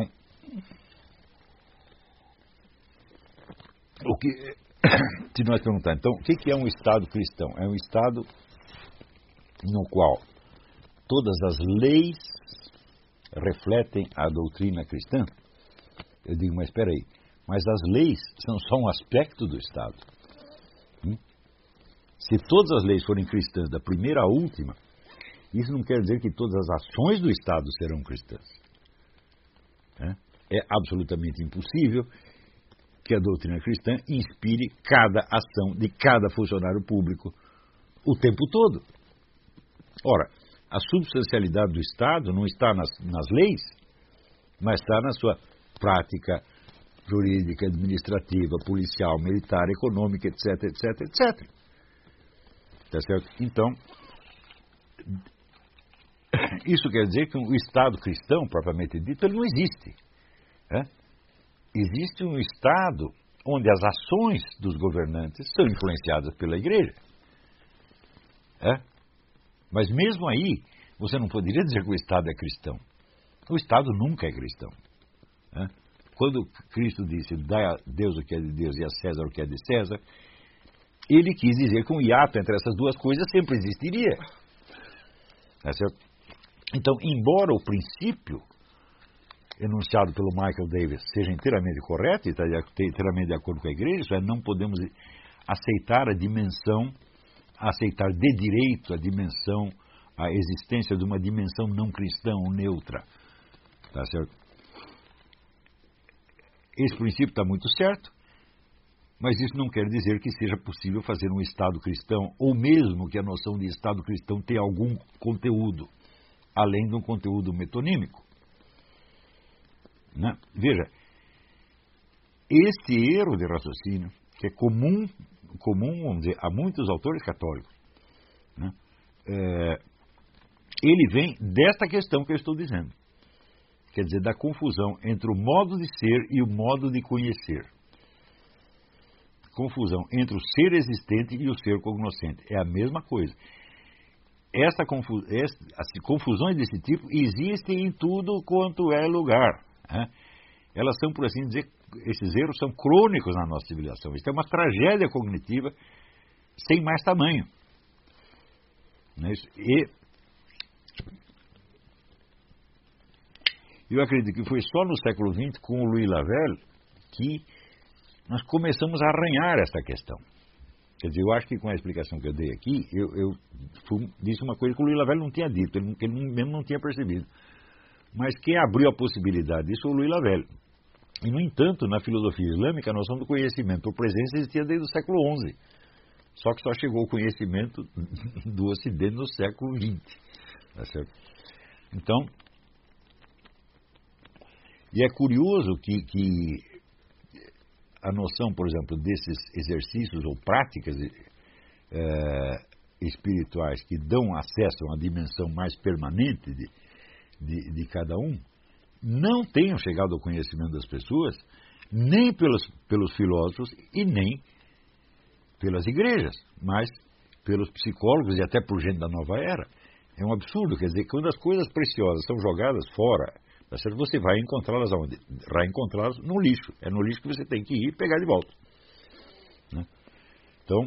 se nós perguntarmos, então, o que é um Estado cristão? É um Estado no qual todas as leis refletem a doutrina cristã? Eu digo, mas espera aí, mas as leis são só um aspecto do Estado. Se todas as leis forem cristãs, da primeira à última, isso não quer dizer que todas as ações do Estado serão cristãs. É absolutamente impossível que a doutrina cristã inspire cada ação de cada funcionário público o tempo todo. Ora, a substancialidade do Estado não está nas leis, mas está na sua prática jurídica, administrativa, policial, militar, econômica, etc, etc, etc. Tá certo? Então, isso quer dizer que o Estado cristão, propriamente dito, ele não existe. Existe um Estado onde as ações dos governantes são influenciadas pela Igreja. Mas mesmo aí, você não poderia dizer que o Estado é cristão. O Estado nunca é cristão. Quando Cristo disse, dá a Deus o que é de Deus e a César o que é de César, ele quis dizer que um hiato entre essas duas coisas sempre existiria. Tá certo? Então, embora o princípio enunciado pelo Michael Davis seja inteiramente correto e está inteiramente de acordo com a Igreja, isso é, não podemos aceitar aceitar de direito a existência de uma dimensão não cristã ou neutra. Tá certo? Esse princípio está muito certo, mas isso não quer dizer que seja possível fazer um Estado cristão, ou mesmo que a noção de Estado cristão tenha algum conteúdo, além de um conteúdo metonímico. Veja, esse erro de raciocínio, que é comum, vamos dizer, a muitos autores católicos, ele vem desta questão que eu estou dizendo. Quer dizer, da confusão entre o modo de ser e o modo de conhecer. Confusão entre o ser existente e o ser cognoscente. É a mesma coisa. As confusões desse tipo existem em tudo quanto é lugar. Elas são, por assim dizer, esses erros são crônicos na nossa civilização. Isso é uma tragédia cognitiva sem mais tamanho. Não é isso? E eu acredito que foi só no século XX, com o Louis Lavelle, que nós começamos a arranhar essa questão. Quer dizer, eu acho que com a explicação que eu dei aqui, eu disse uma coisa que o Louis Lavelle não tinha dito, que ele mesmo não tinha percebido. Mas quem abriu a possibilidade disso foi o Louis Lavelle. E, no entanto, na filosofia islâmica, a noção do conhecimento por presença existia desde o século XI. Só que só chegou o conhecimento do Ocidente no século XX. Tá certo? Então, e é curioso que a noção, por exemplo, desses exercícios ou práticas espirituais que dão acesso a uma dimensão mais permanente de cada um, não tenham chegado ao conhecimento das pessoas, nem pelos filósofos e nem pelas igrejas, mas pelos psicólogos e até por gente da nova era. É um absurdo, quer dizer, que quando as coisas preciosas são jogadas fora, tá certo? Você vai encontrá-las aonde? Vai encontrá-las no lixo. É no lixo que você tem que ir e pegar de volta. Então,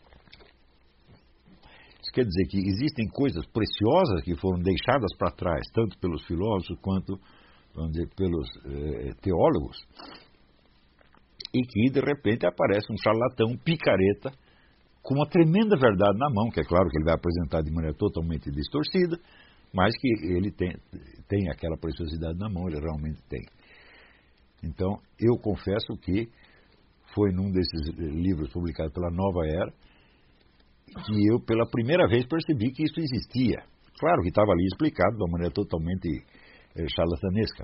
isso quer dizer que existem coisas preciosas que foram deixadas para trás, tanto pelos filósofos quanto vamos dizer, pelos teólogos, e que de repente aparece um charlatão, picareta, com uma tremenda verdade na mão, que é claro que ele vai apresentar de maneira totalmente distorcida, mas que ele tem aquela preciosidade na mão, ele realmente tem. Então, eu confesso que foi num desses livros publicados pela Nova Era que eu, pela primeira vez, percebi que isso existia. Claro que estava ali explicado de uma maneira totalmente charlatanesca.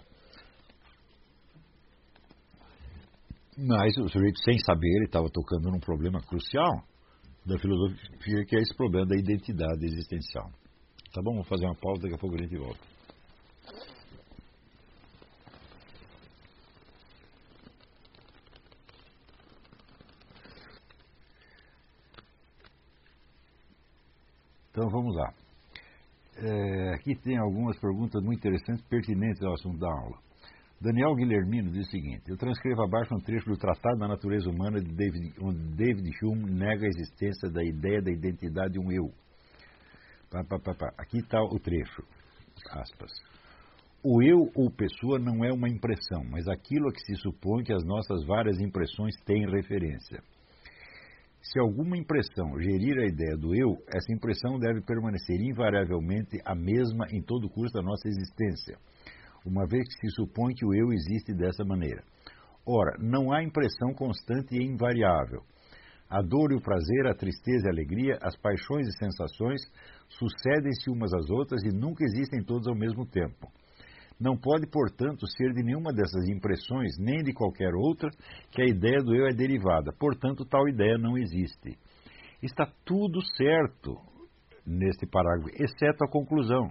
Mas o sujeito, sem saber, ele estava tocando num problema crucial da filosofia, que é esse problema da identidade existencial. Tá bom? Vamos fazer uma pausa, daqui a pouco a gente volta. Então vamos lá. Aqui tem algumas perguntas muito interessantes, pertinentes ao assunto da aula. Daniel Guilhermino diz o seguinte: eu transcrevo abaixo um trecho do Tratado da Natureza Humana onde David Hume nega a existência da ideia da identidade de um eu. Aqui está o trecho, aspas. O eu ou pessoa não é uma impressão, mas aquilo a que se supõe que as nossas várias impressões têm referência. Se alguma impressão gerir a ideia do eu, essa impressão deve permanecer invariavelmente a mesma em todo o curso da nossa existência, uma vez que se supõe que o eu existe dessa maneira. Ora, não há impressão constante e invariável. A dor e o prazer, a tristeza e a alegria, as paixões e sensações sucedem-se umas às outras e nunca existem todas ao mesmo tempo. Não pode, portanto, ser de nenhuma dessas impressões, nem de qualquer outra, que a ideia do eu é derivada. Portanto, tal ideia não existe. Está tudo certo neste parágrafo, exceto a conclusão.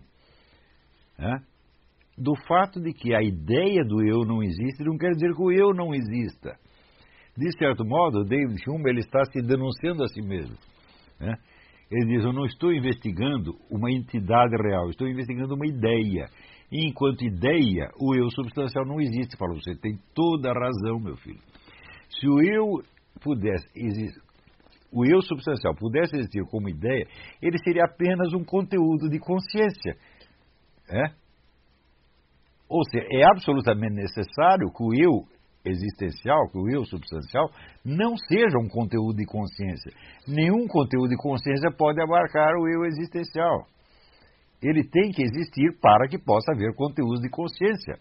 Do fato de que a ideia do eu não existe, não quer dizer que o eu não exista. De certo modo, David Hume ele está se denunciando a si mesmo. Ele diz, eu não estou investigando uma entidade real, estou investigando uma ideia. E enquanto ideia, o eu substancial não existe. Fala, você tem toda a razão, meu filho. Se o eu pudesse existir, o eu substancial pudesse existir como ideia, ele seria apenas um conteúdo de consciência. Ou seja, é absolutamente necessário que o eu existencial, que o eu substancial, não seja um conteúdo de consciência. Nenhum conteúdo de consciência pode abarcar o eu existencial. Ele tem que existir para que possa haver conteúdos de consciência.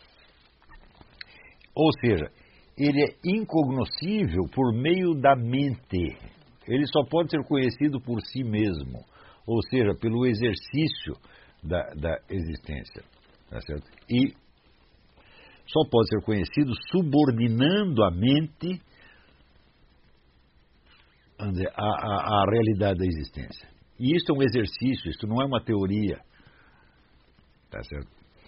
Ou seja, ele é incognoscível por meio da mente. Ele só pode ser conhecido por si mesmo, ou seja, pelo exercício da existência. Tá certo? E só pode ser conhecido subordinando a mente à realidade da existência. E isso é um exercício, isso não é uma teoria. Tá certo?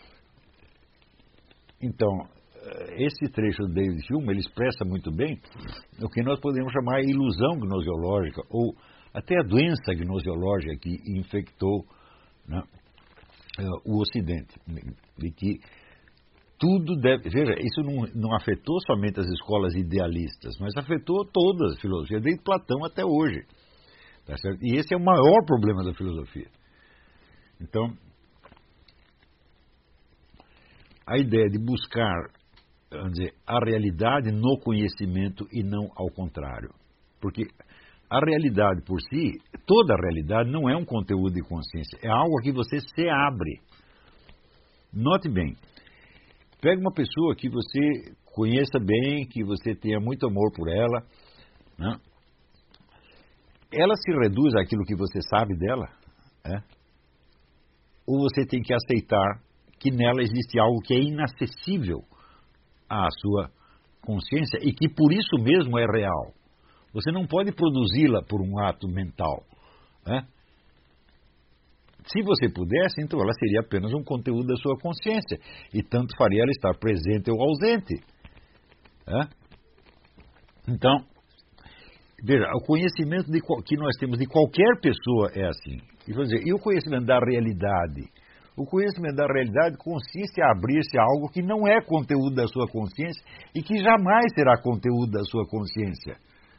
Então, esse trecho do David Hume, ele expressa muito bem o que nós podemos chamar de ilusão gnosiológica, ou até a doença gnosiológica que infectou, né, o Ocidente. De que tudo deve... Veja, isso não afetou somente as escolas idealistas, mas afetou todas as filosofias, desde Platão até hoje. Tá certo? E esse é o maior problema da filosofia. Então, a ideia de buscar, vamos dizer, a realidade no conhecimento e não ao contrário. Porque a realidade por si, toda a realidade não é um conteúdo de consciência, é algo a que você se abre. Note bem, pega uma pessoa que você conheça bem, que você tenha muito amor por ela, né? Ela se reduz àquilo que você sabe dela, ou você tem que aceitar que nela existe algo que é inacessível à sua consciência e que por isso mesmo é real. Você não pode produzi-la por um ato mental. Se você pudesse, então ela seria apenas um conteúdo da sua consciência e tanto faria ela estar presente ou ausente. Então, veja, o conhecimento que nós temos de qualquer pessoa é assim. E o conhecimento da realidade? O conhecimento da realidade consiste em abrir-se a algo que não é conteúdo da sua consciência e que jamais será conteúdo da sua consciência.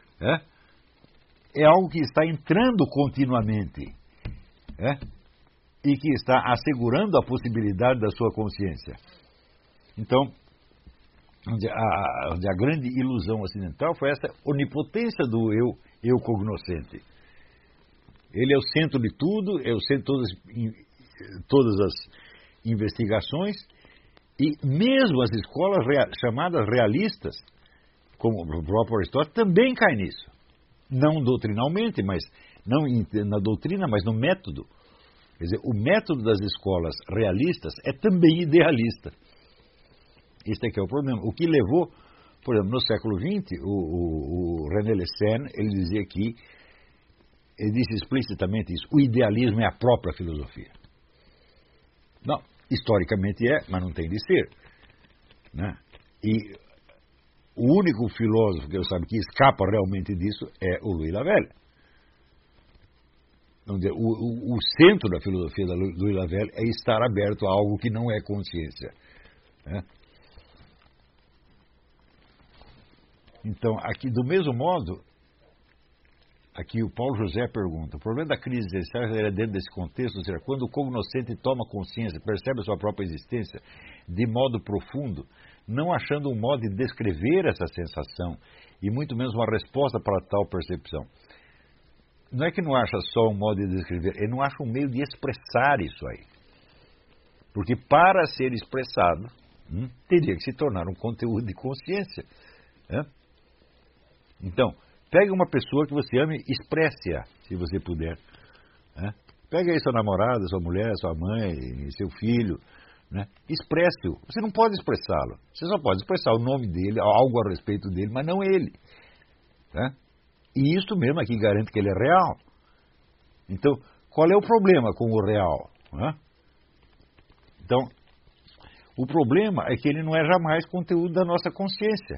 É algo que está entrando continuamente. E que está assegurando a possibilidade da sua consciência. Então, a grande ilusão ocidental foi essa onipotência do eu cognoscente. Ele é o centro de tudo, é o centro de todas as investigações, e mesmo as escolas chamadas realistas, como o próprio Aristóteles, também caem nisso. Não doutrinalmente, mas não na doutrina, mas no método. Quer dizer, o método das escolas realistas é também idealista. Este é que é o problema. O que levou, por exemplo, no século XX, o René Lessen, ele dizia que, ele disse explicitamente isso, o idealismo é a própria filosofia. Não, historicamente é, mas não tem de ser. Né? E o único filósofo que eu sabe que escapa realmente disso é o Louis Lavelle. O centro da filosofia da Louis Lavelle é estar aberto a algo que não é consciência. Né? Então, aqui, do mesmo modo, aqui o Paulo José pergunta, o problema da crise existencial é dentro desse contexto, ou seja, quando o cognoscente toma consciência, percebe a sua própria existência de modo profundo, não achando um modo de descrever essa sensação, e muito menos uma resposta para tal percepção. Não é que não acha só um modo de descrever, ele não acha um meio de expressar isso aí. Porque para ser expressado, teria que se tornar um conteúdo de consciência. Né? Então, pegue uma pessoa que você ame, expresse-a, se você puder. Né? Pega aí sua namorada, sua mulher, sua mãe, seu filho. Né? Expresse-o. Você não pode expressá-lo. Você só pode expressar o nome dele, algo a respeito dele, mas não ele. Né? E isso mesmo aqui garante que ele é real. Então, qual é o problema com o real? Né? Então, o problema é que ele não é jamais conteúdo da nossa consciência.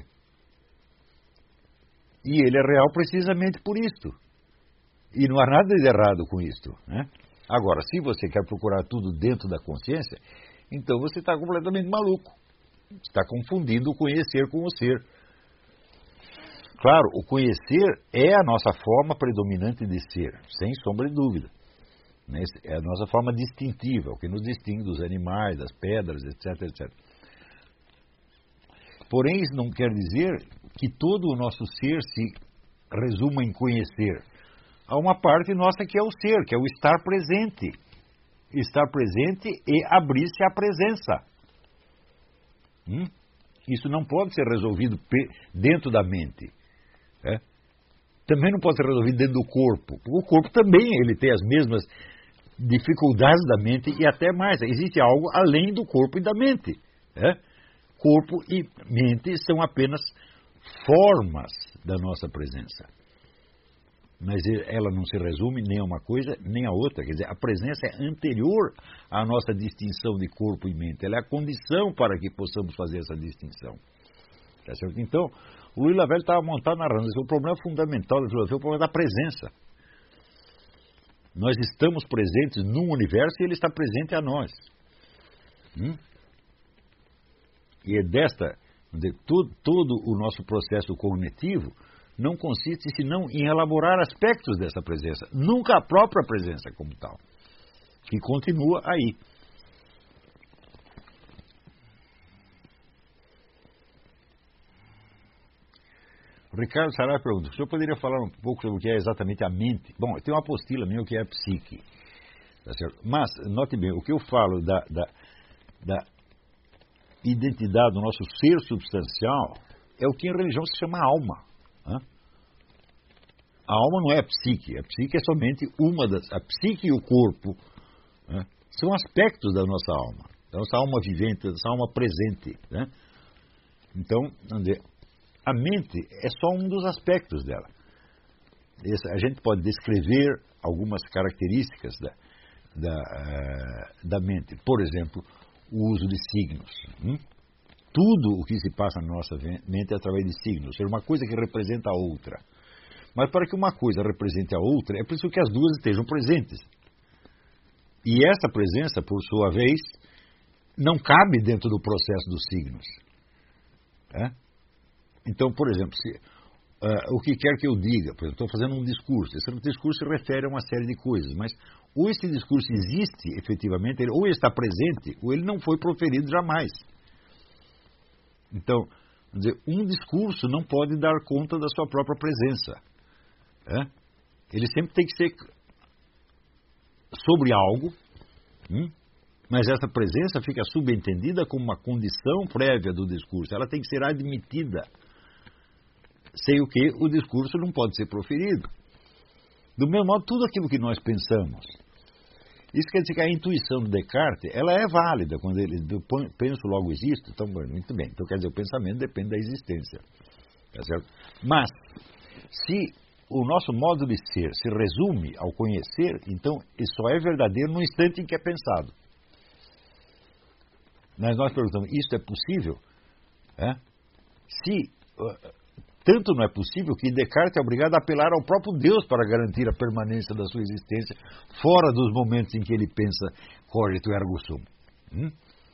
E ele é real precisamente por isto. E não há nada de errado com isto. Né? Agora, se você quer procurar tudo dentro da consciência, então você está completamente maluco. Está confundindo o conhecer com o ser. Claro, o conhecer é a nossa forma predominante de ser, sem sombra de dúvida. É a nossa forma distintiva, o que nos distingue dos animais, das pedras, etc, etc. Porém, isso não quer dizer que todo o nosso ser se resuma em conhecer. Há uma parte nossa que é o ser, que é o estar presente. Estar presente e abrir-se à presença. Isso não pode ser resolvido dentro da mente. Também não pode ser resolvido dentro do corpo. O corpo também ele tem as mesmas dificuldades da mente e até mais. Existe algo além do corpo e da mente. Corpo e mente são apenas formas da nossa presença. Mas ela não se resume nem a uma coisa nem a outra. Quer dizer, a presença é anterior à nossa distinção de corpo e mente. Ela é a condição para que possamos fazer essa distinção. Tá certo? Então, o Louis Lavelle estava montado na razão. O problema fundamental da filosofia é o problema da presença. Nós estamos presentes num universo e ele está presente a nós. E é todo o nosso processo cognitivo não consiste senão em elaborar aspectos dessa presença, nunca a própria presença como tal, que continua aí. O Ricardo Saraiva pergunta, o senhor poderia falar um pouco sobre o que é exatamente a mente? Bom, tem uma apostila minha, o que é a psique. Tá certo? Mas, note bem, o que eu falo da identidade do nosso ser substancial é o que em religião se chama alma. A alma não é a psique é somente uma das... A psique e o corpo são aspectos da nossa alma, da nossa alma vivente, da nossa alma presente. Então, a mente é só um dos aspectos dela. A gente pode descrever algumas características da mente. Por exemplo, o uso de signos. Tudo o que se passa na nossa mente é através de signos. Ou seja, uma coisa que representa a outra. Mas para que uma coisa represente a outra, é preciso que as duas estejam presentes. E essa presença, por sua vez, não cabe dentro do processo dos signos. Então, por exemplo, o que quer que eu diga, por exemplo, estou fazendo um discurso, esse discurso se refere a uma série de coisas, mas ou esse discurso existe efetivamente, ou ele está presente, ou ele não foi proferido jamais. Então, vamos dizer, um discurso não pode dar conta da sua própria presença. Ele sempre tem que ser sobre algo, mas essa presença fica subentendida como uma condição prévia do discurso. Ela tem que ser admitida, sem o que o discurso não pode ser proferido. Do mesmo modo, tudo aquilo que nós pensamos. Isso quer dizer que a intuição do Descartes, ela é válida. Quando ele penso, logo existo. Então, muito bem. Então, quer dizer, o pensamento depende da existência. Tá certo? Mas, se o nosso modo de ser se resume ao conhecer, então, isso só é verdadeiro no instante em que é pensado. Mas nós perguntamos, isso é possível? Se tanto não é possível que Descartes é obrigado a apelar ao próprio Deus para garantir a permanência da sua existência fora dos momentos em que ele pensa cogito ergo sum.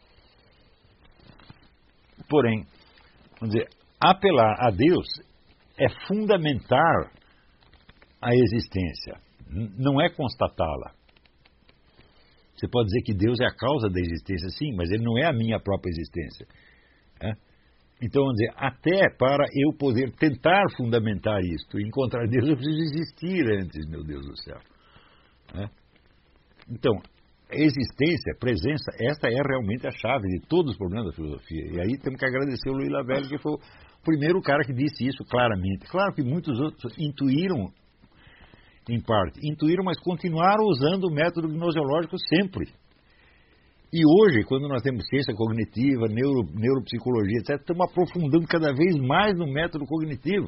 Porém, vamos dizer, apelar a Deus é fundamentar a existência, não é constatá-la. Você pode dizer que Deus é a causa da existência, sim, mas ele não é a minha própria existência. Então, vamos dizer, até para eu poder tentar fundamentar isto, encontrar Deus, eu preciso existir antes, meu Deus do céu. Então, existência, presença, esta é realmente a chave de todos os problemas da filosofia. E aí temos que agradecer o Louis Lavelle, que foi o primeiro cara que disse isso claramente. Claro que muitos outros intuíram, em parte, mas continuaram usando o método gnoseológico sempre. E hoje, quando nós temos ciência cognitiva, neuropsicologia, etc., estamos aprofundando cada vez mais no método cognitivo.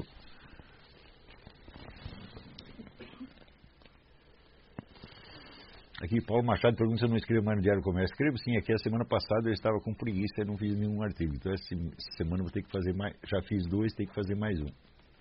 Aqui, Paulo Machado pergunta se eu não escrevo mais no Diário do Comércio. Escrevo sim, aqui a semana passada eu estava com preguiça e não fiz nenhum artigo. Então, essa semana eu vou ter que fazer mais. Já fiz 2, tenho que fazer mais um.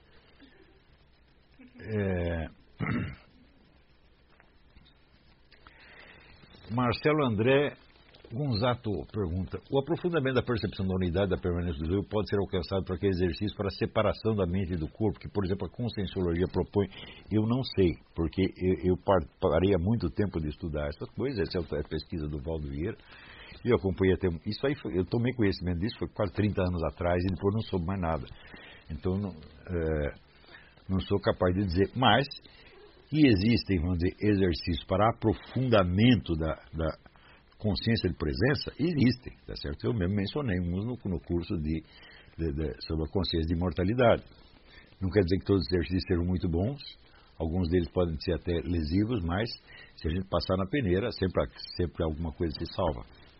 Marcelo André Gonzato pergunta: o aprofundamento da percepção da unidade da permanência do eu pode ser alcançado por aquele exercício para a separação da mente e do corpo, que, por exemplo, a conscienciologia propõe? Eu não sei, porque eu parei há muito tempo de estudar essas coisas. Essa é a pesquisa do Valdo Vieira, e eu acompanhei até. Isso aí, eu tomei conhecimento disso, foi quase 30 anos atrás, e depois não soube mais nada. Então, não sou capaz de dizer. Mas que existem, vamos dizer, exercícios para aprofundamento da consciência de presença, existem, tá certo? Eu mesmo mencionei uns no curso sobre a consciência de imortalidade. Não quer dizer que todos os exercícios sejam muito bons, alguns deles podem ser até lesivos, mas se a gente passar na peneira, sempre alguma coisa se salva.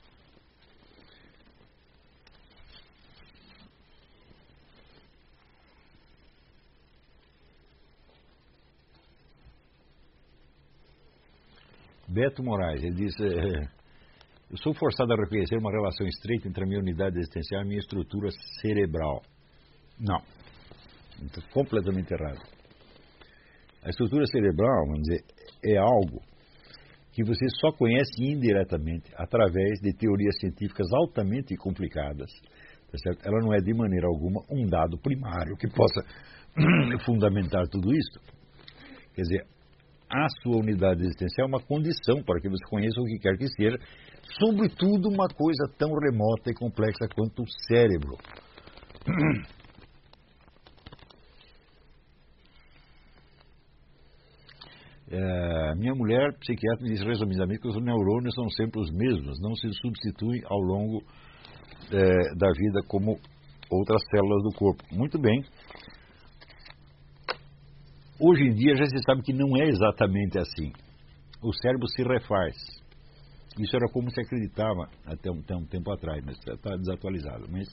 Beto Moraes, ele diz: eu sou forçado a reconhecer uma relação estreita entre a minha unidade existencial e a minha estrutura cerebral. Não. Completamente errado. A estrutura cerebral, vamos dizer, é algo que você só conhece indiretamente através de teorias científicas altamente complicadas. Tá certo? Ela não é de maneira alguma um dado primário que possa fundamentar tudo isso. Quer dizer, a sua unidade existencial é uma condição para que você conheça o que quer que seja, sobretudo uma coisa tão remota e complexa quanto o cérebro. Minha mulher, psiquiatra, diz resumidamente que os neurônios são sempre os mesmos, não se substituem ao longo da vida como outras células do corpo. Muito bem. Hoje em dia já se sabe que não é exatamente assim. O cérebro se refaz. Isso era como se acreditava até um tempo atrás, mas está desatualizado. Mas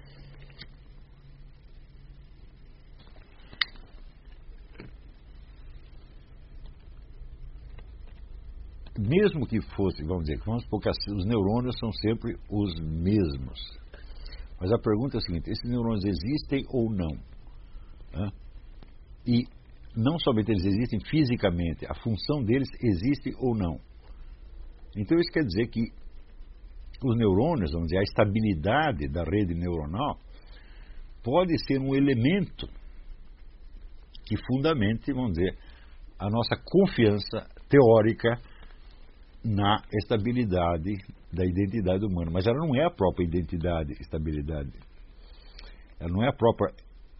mesmo que fosse, vamos supor que os neurônios são sempre os mesmos. Mas a pergunta é a seguinte: esses neurônios existem ou não? E não somente eles existem fisicamente, a função deles existe ou não. Então isso quer dizer que os neurônios, vamos dizer, a estabilidade da rede neuronal pode ser um elemento que fundamente, vamos dizer, a nossa confiança teórica na estabilidade da identidade humana. Mas ela não é a própria identidade, estabilidade. ela não é a própria...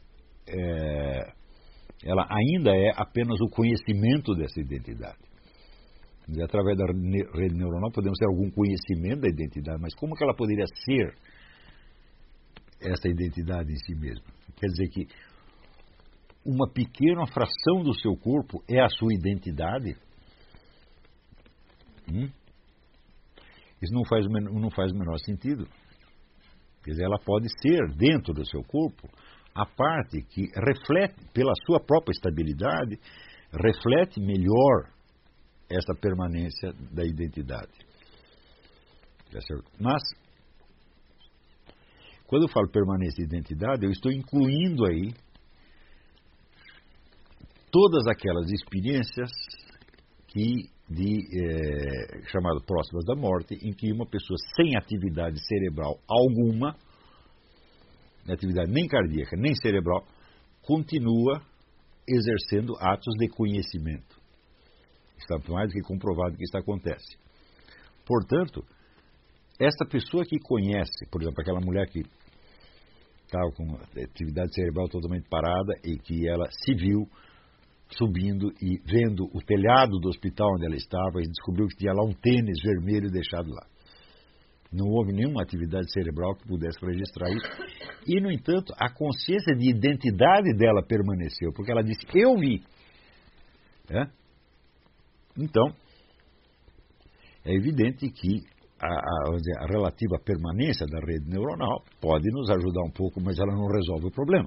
ela ainda é apenas o conhecimento dessa identidade. E através da rede neuronal podemos ter algum conhecimento da identidade, mas como que ela poderia ser essa identidade em si mesma? Quer dizer que uma pequena fração do seu corpo é a sua identidade? Isso não faz o menor sentido. Quer dizer, ela pode ser, dentro do seu corpo, a parte que reflete, pela sua própria estabilidade, reflete melhor essa permanência da identidade. Mas, quando eu falo permanência de identidade, eu estou incluindo aí todas aquelas experiências chamadas próximas da morte, em que uma pessoa sem atividade cerebral alguma, atividade nem cardíaca, nem cerebral, continua exercendo atos de conhecimento. Está mais do que comprovado que isso acontece. Portanto, essa pessoa que conhece, por exemplo, aquela mulher que estava com atividade cerebral totalmente parada e que ela se viu subindo e vendo o telhado do hospital onde ela estava e descobriu que tinha lá um tênis vermelho deixado lá. Não houve nenhuma atividade cerebral que pudesse registrar isso. E, no entanto, a consciência de identidade dela permaneceu, porque ela disse, eu vi. Então, é evidente que a relativa permanência da rede neuronal pode nos ajudar um pouco, mas ela não resolve o problema.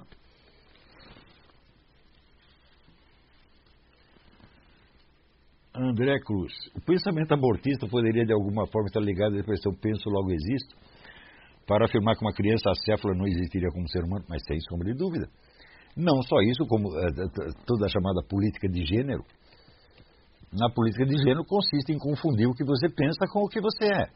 André Cruz, o pensamento abortista poderia de alguma forma estar ligado à expressão penso logo existo, para afirmar que uma criança acéfala não existiria como ser humano, mas sem sombra de dúvida. Não só isso, como toda a chamada política de gênero. Na política de gênero consiste em confundir o que você pensa com o que você é.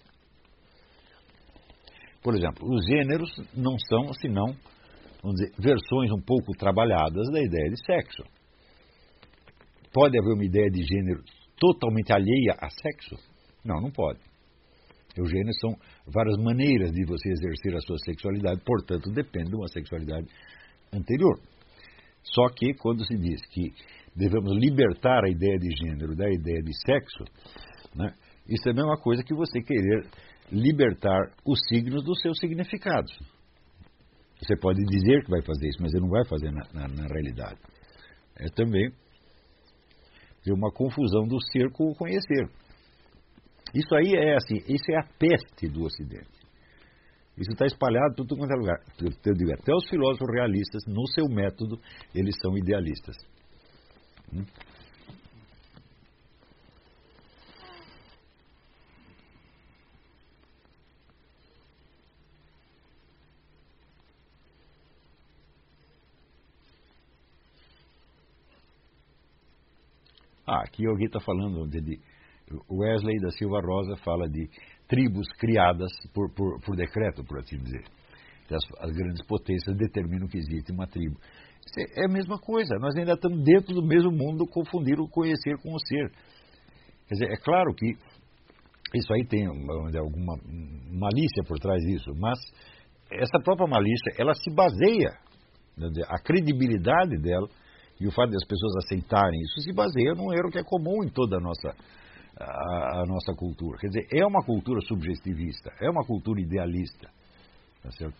Por exemplo, os gêneros não são senão, vamos dizer, versões um pouco trabalhadas da ideia de sexo. Pode haver uma ideia de gênero totalmente alheia a sexo? Não, não pode. Os gêneros são várias maneiras de você exercer a sua sexualidade, portanto, depende de uma sexualidade anterior. Só que, quando se diz que devemos libertar a ideia de gênero da ideia de sexo, né, isso é a mesma coisa que você querer libertar os signos dos seus significados. Você pode dizer que vai fazer isso, mas ele não vai fazer na realidade. É também uma confusão do ser com o conhecer. Isso aí é assim, isso é a peste do Ocidente. Isso está espalhado por todo quanto é lugar. Eu digo, até os filósofos realistas, no seu método, eles são idealistas. Aqui alguém está falando de Wesley da Silva Rosa fala de tribos criadas por decreto, por assim dizer. As grandes potências determinam que existe uma tribo. Isso é a mesma coisa, nós ainda estamos dentro do mesmo mundo, confundir o conhecer com o ser. Quer dizer, é claro que isso aí tem alguma malícia por trás disso, mas essa própria malícia, ela se baseia, a credibilidade dela e o fato de as pessoas aceitarem isso se baseia num erro que é comum em toda a nossa cultura. Quer dizer, é uma cultura subjetivista, é uma cultura idealista. Tá certo?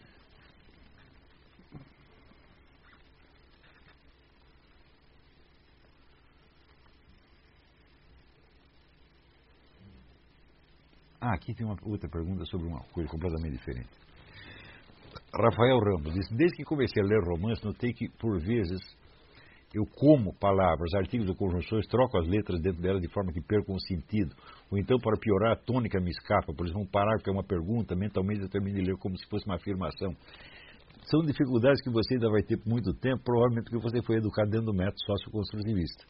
Aqui tem uma outra pergunta sobre uma coisa completamente diferente. Rafael Ramos diz, desde que comecei a ler romance, notei que, por vezes, eu como palavras, artigos ou conjunções, troco as letras dentro delas de forma que percam o sentido. Ou então, para piorar, a tônica me escapa. Por exemplo, um parágrafo é uma pergunta, mentalmente eu termino de ler como se fosse uma afirmação. São dificuldades que você ainda vai ter por muito tempo, provavelmente porque você foi educado dentro do método socioconstrutivista.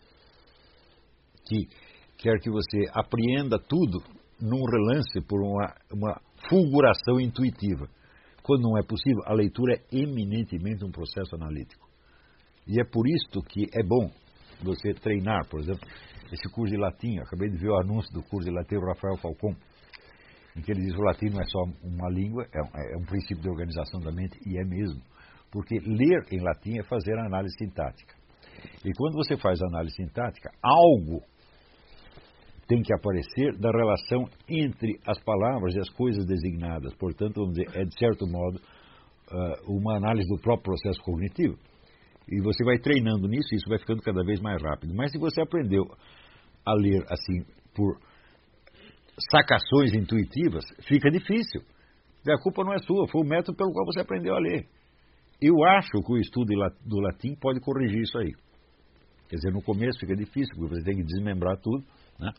Que quer que você apreenda tudo num relance por uma fulguração intuitiva. Quando não é possível, a leitura é eminentemente um processo analítico. E é por isso que é bom você treinar, por exemplo, esse curso de latim. Eu acabei de ver o anúncio do curso de latim do Rafael Falcão. em que ele diz que o latim não é só uma língua, é um princípio de organização da mente, e é mesmo. Porque ler em latim é fazer análise sintática. E quando você faz análise sintática, algo tem que aparecer da relação entre as palavras e as coisas designadas. Portanto, vamos dizer, é de certo modo uma análise do próprio processo cognitivo. E você vai treinando nisso e isso vai ficando cada vez mais rápido. Mas se você aprendeu a ler assim por sacações intuitivas, fica difícil. A culpa não é sua, foi o método pelo qual você aprendeu a ler. Eu acho que o estudo do latim pode corrigir isso aí. Quer dizer, no começo fica difícil, porque você tem que desmembrar tudo, né?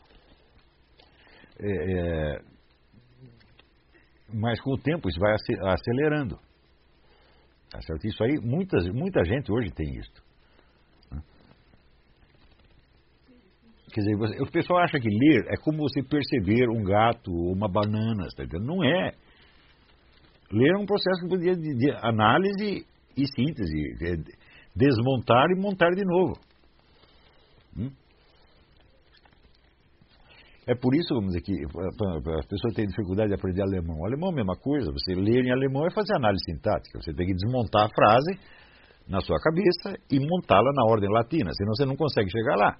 Mas com o tempo isso vai acelerando. Tá certo? Isso aí, muita gente hoje tem isso. Né? Quer dizer, o pessoal acha que ler é como você perceber um gato ou uma banana, tá entendendo? Não é. Ler é um processo de análise e síntese, desmontar e montar de novo. É por isso, vamos dizer, que as pessoas têm dificuldade de aprender alemão. O alemão é a mesma coisa, você ler em alemão é fazer análise sintática, você tem que desmontar a frase na sua cabeça e montá-la na ordem latina, senão você não consegue chegar lá.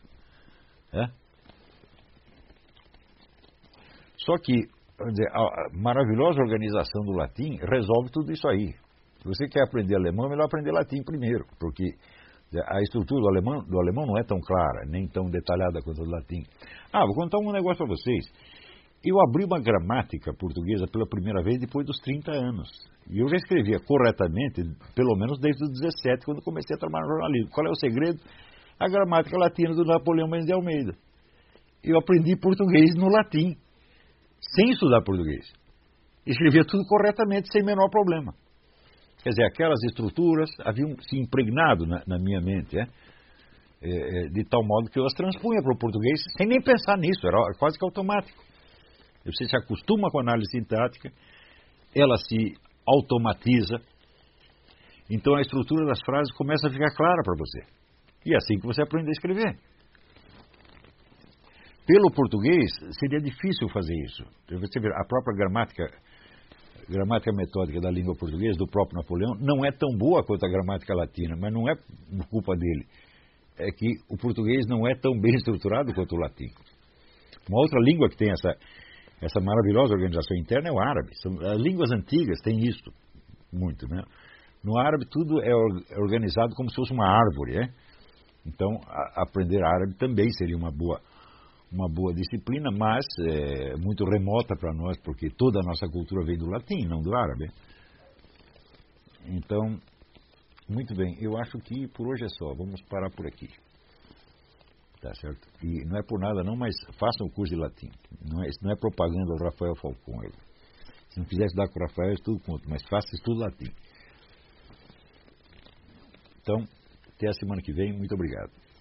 Só que, vamos dizer, a maravilhosa organização do latim resolve tudo isso aí. Se você quer aprender alemão, é melhor aprender latim primeiro, porque a estrutura do alemão não é tão clara, nem tão detalhada quanto a do latim. Vou contar um negócio para vocês. Eu abri uma gramática portuguesa pela primeira vez depois dos 30 anos. E eu já escrevia corretamente, pelo menos desde os 17, quando comecei a trabalhar no jornalismo. Qual é o segredo? A gramática latina do Napoleão Mendes de Almeida. Eu aprendi português no latim, sem estudar português. Escrevia tudo corretamente, sem menor problema. Quer dizer, aquelas estruturas haviam se impregnado na minha mente, de tal modo que eu as transpunha para o português sem nem pensar nisso, era quase que automático. Você se acostuma com a análise sintática, ela se automatiza, então a estrutura das frases começa a ficar clara para você. E é assim que você aprende a escrever. Pelo português, seria difícil fazer isso. Você vê, a própria gramática metódica da língua portuguesa, do próprio Napoleão, não é tão boa quanto a gramática latina, mas não é culpa dele. É que o português não é tão bem estruturado quanto o latim. Uma outra língua que tem essa maravilhosa organização interna é o árabe. As línguas antigas têm isso muito, né? No árabe tudo é organizado como se fosse uma árvore, Então, aprender árabe também seria uma boa disciplina, mas muito remota para nós, porque toda a nossa cultura vem do latim, não do árabe. Então, muito bem, eu acho que por hoje é só, vamos parar por aqui. Tá certo? E não é por nada não, mas façam o curso de latim. Isso não é propaganda do Rafael Falcão. Se não quiser estudar com o Rafael, estudo com outro, mas faça estudo latim. Então, até a semana que vem, muito obrigado.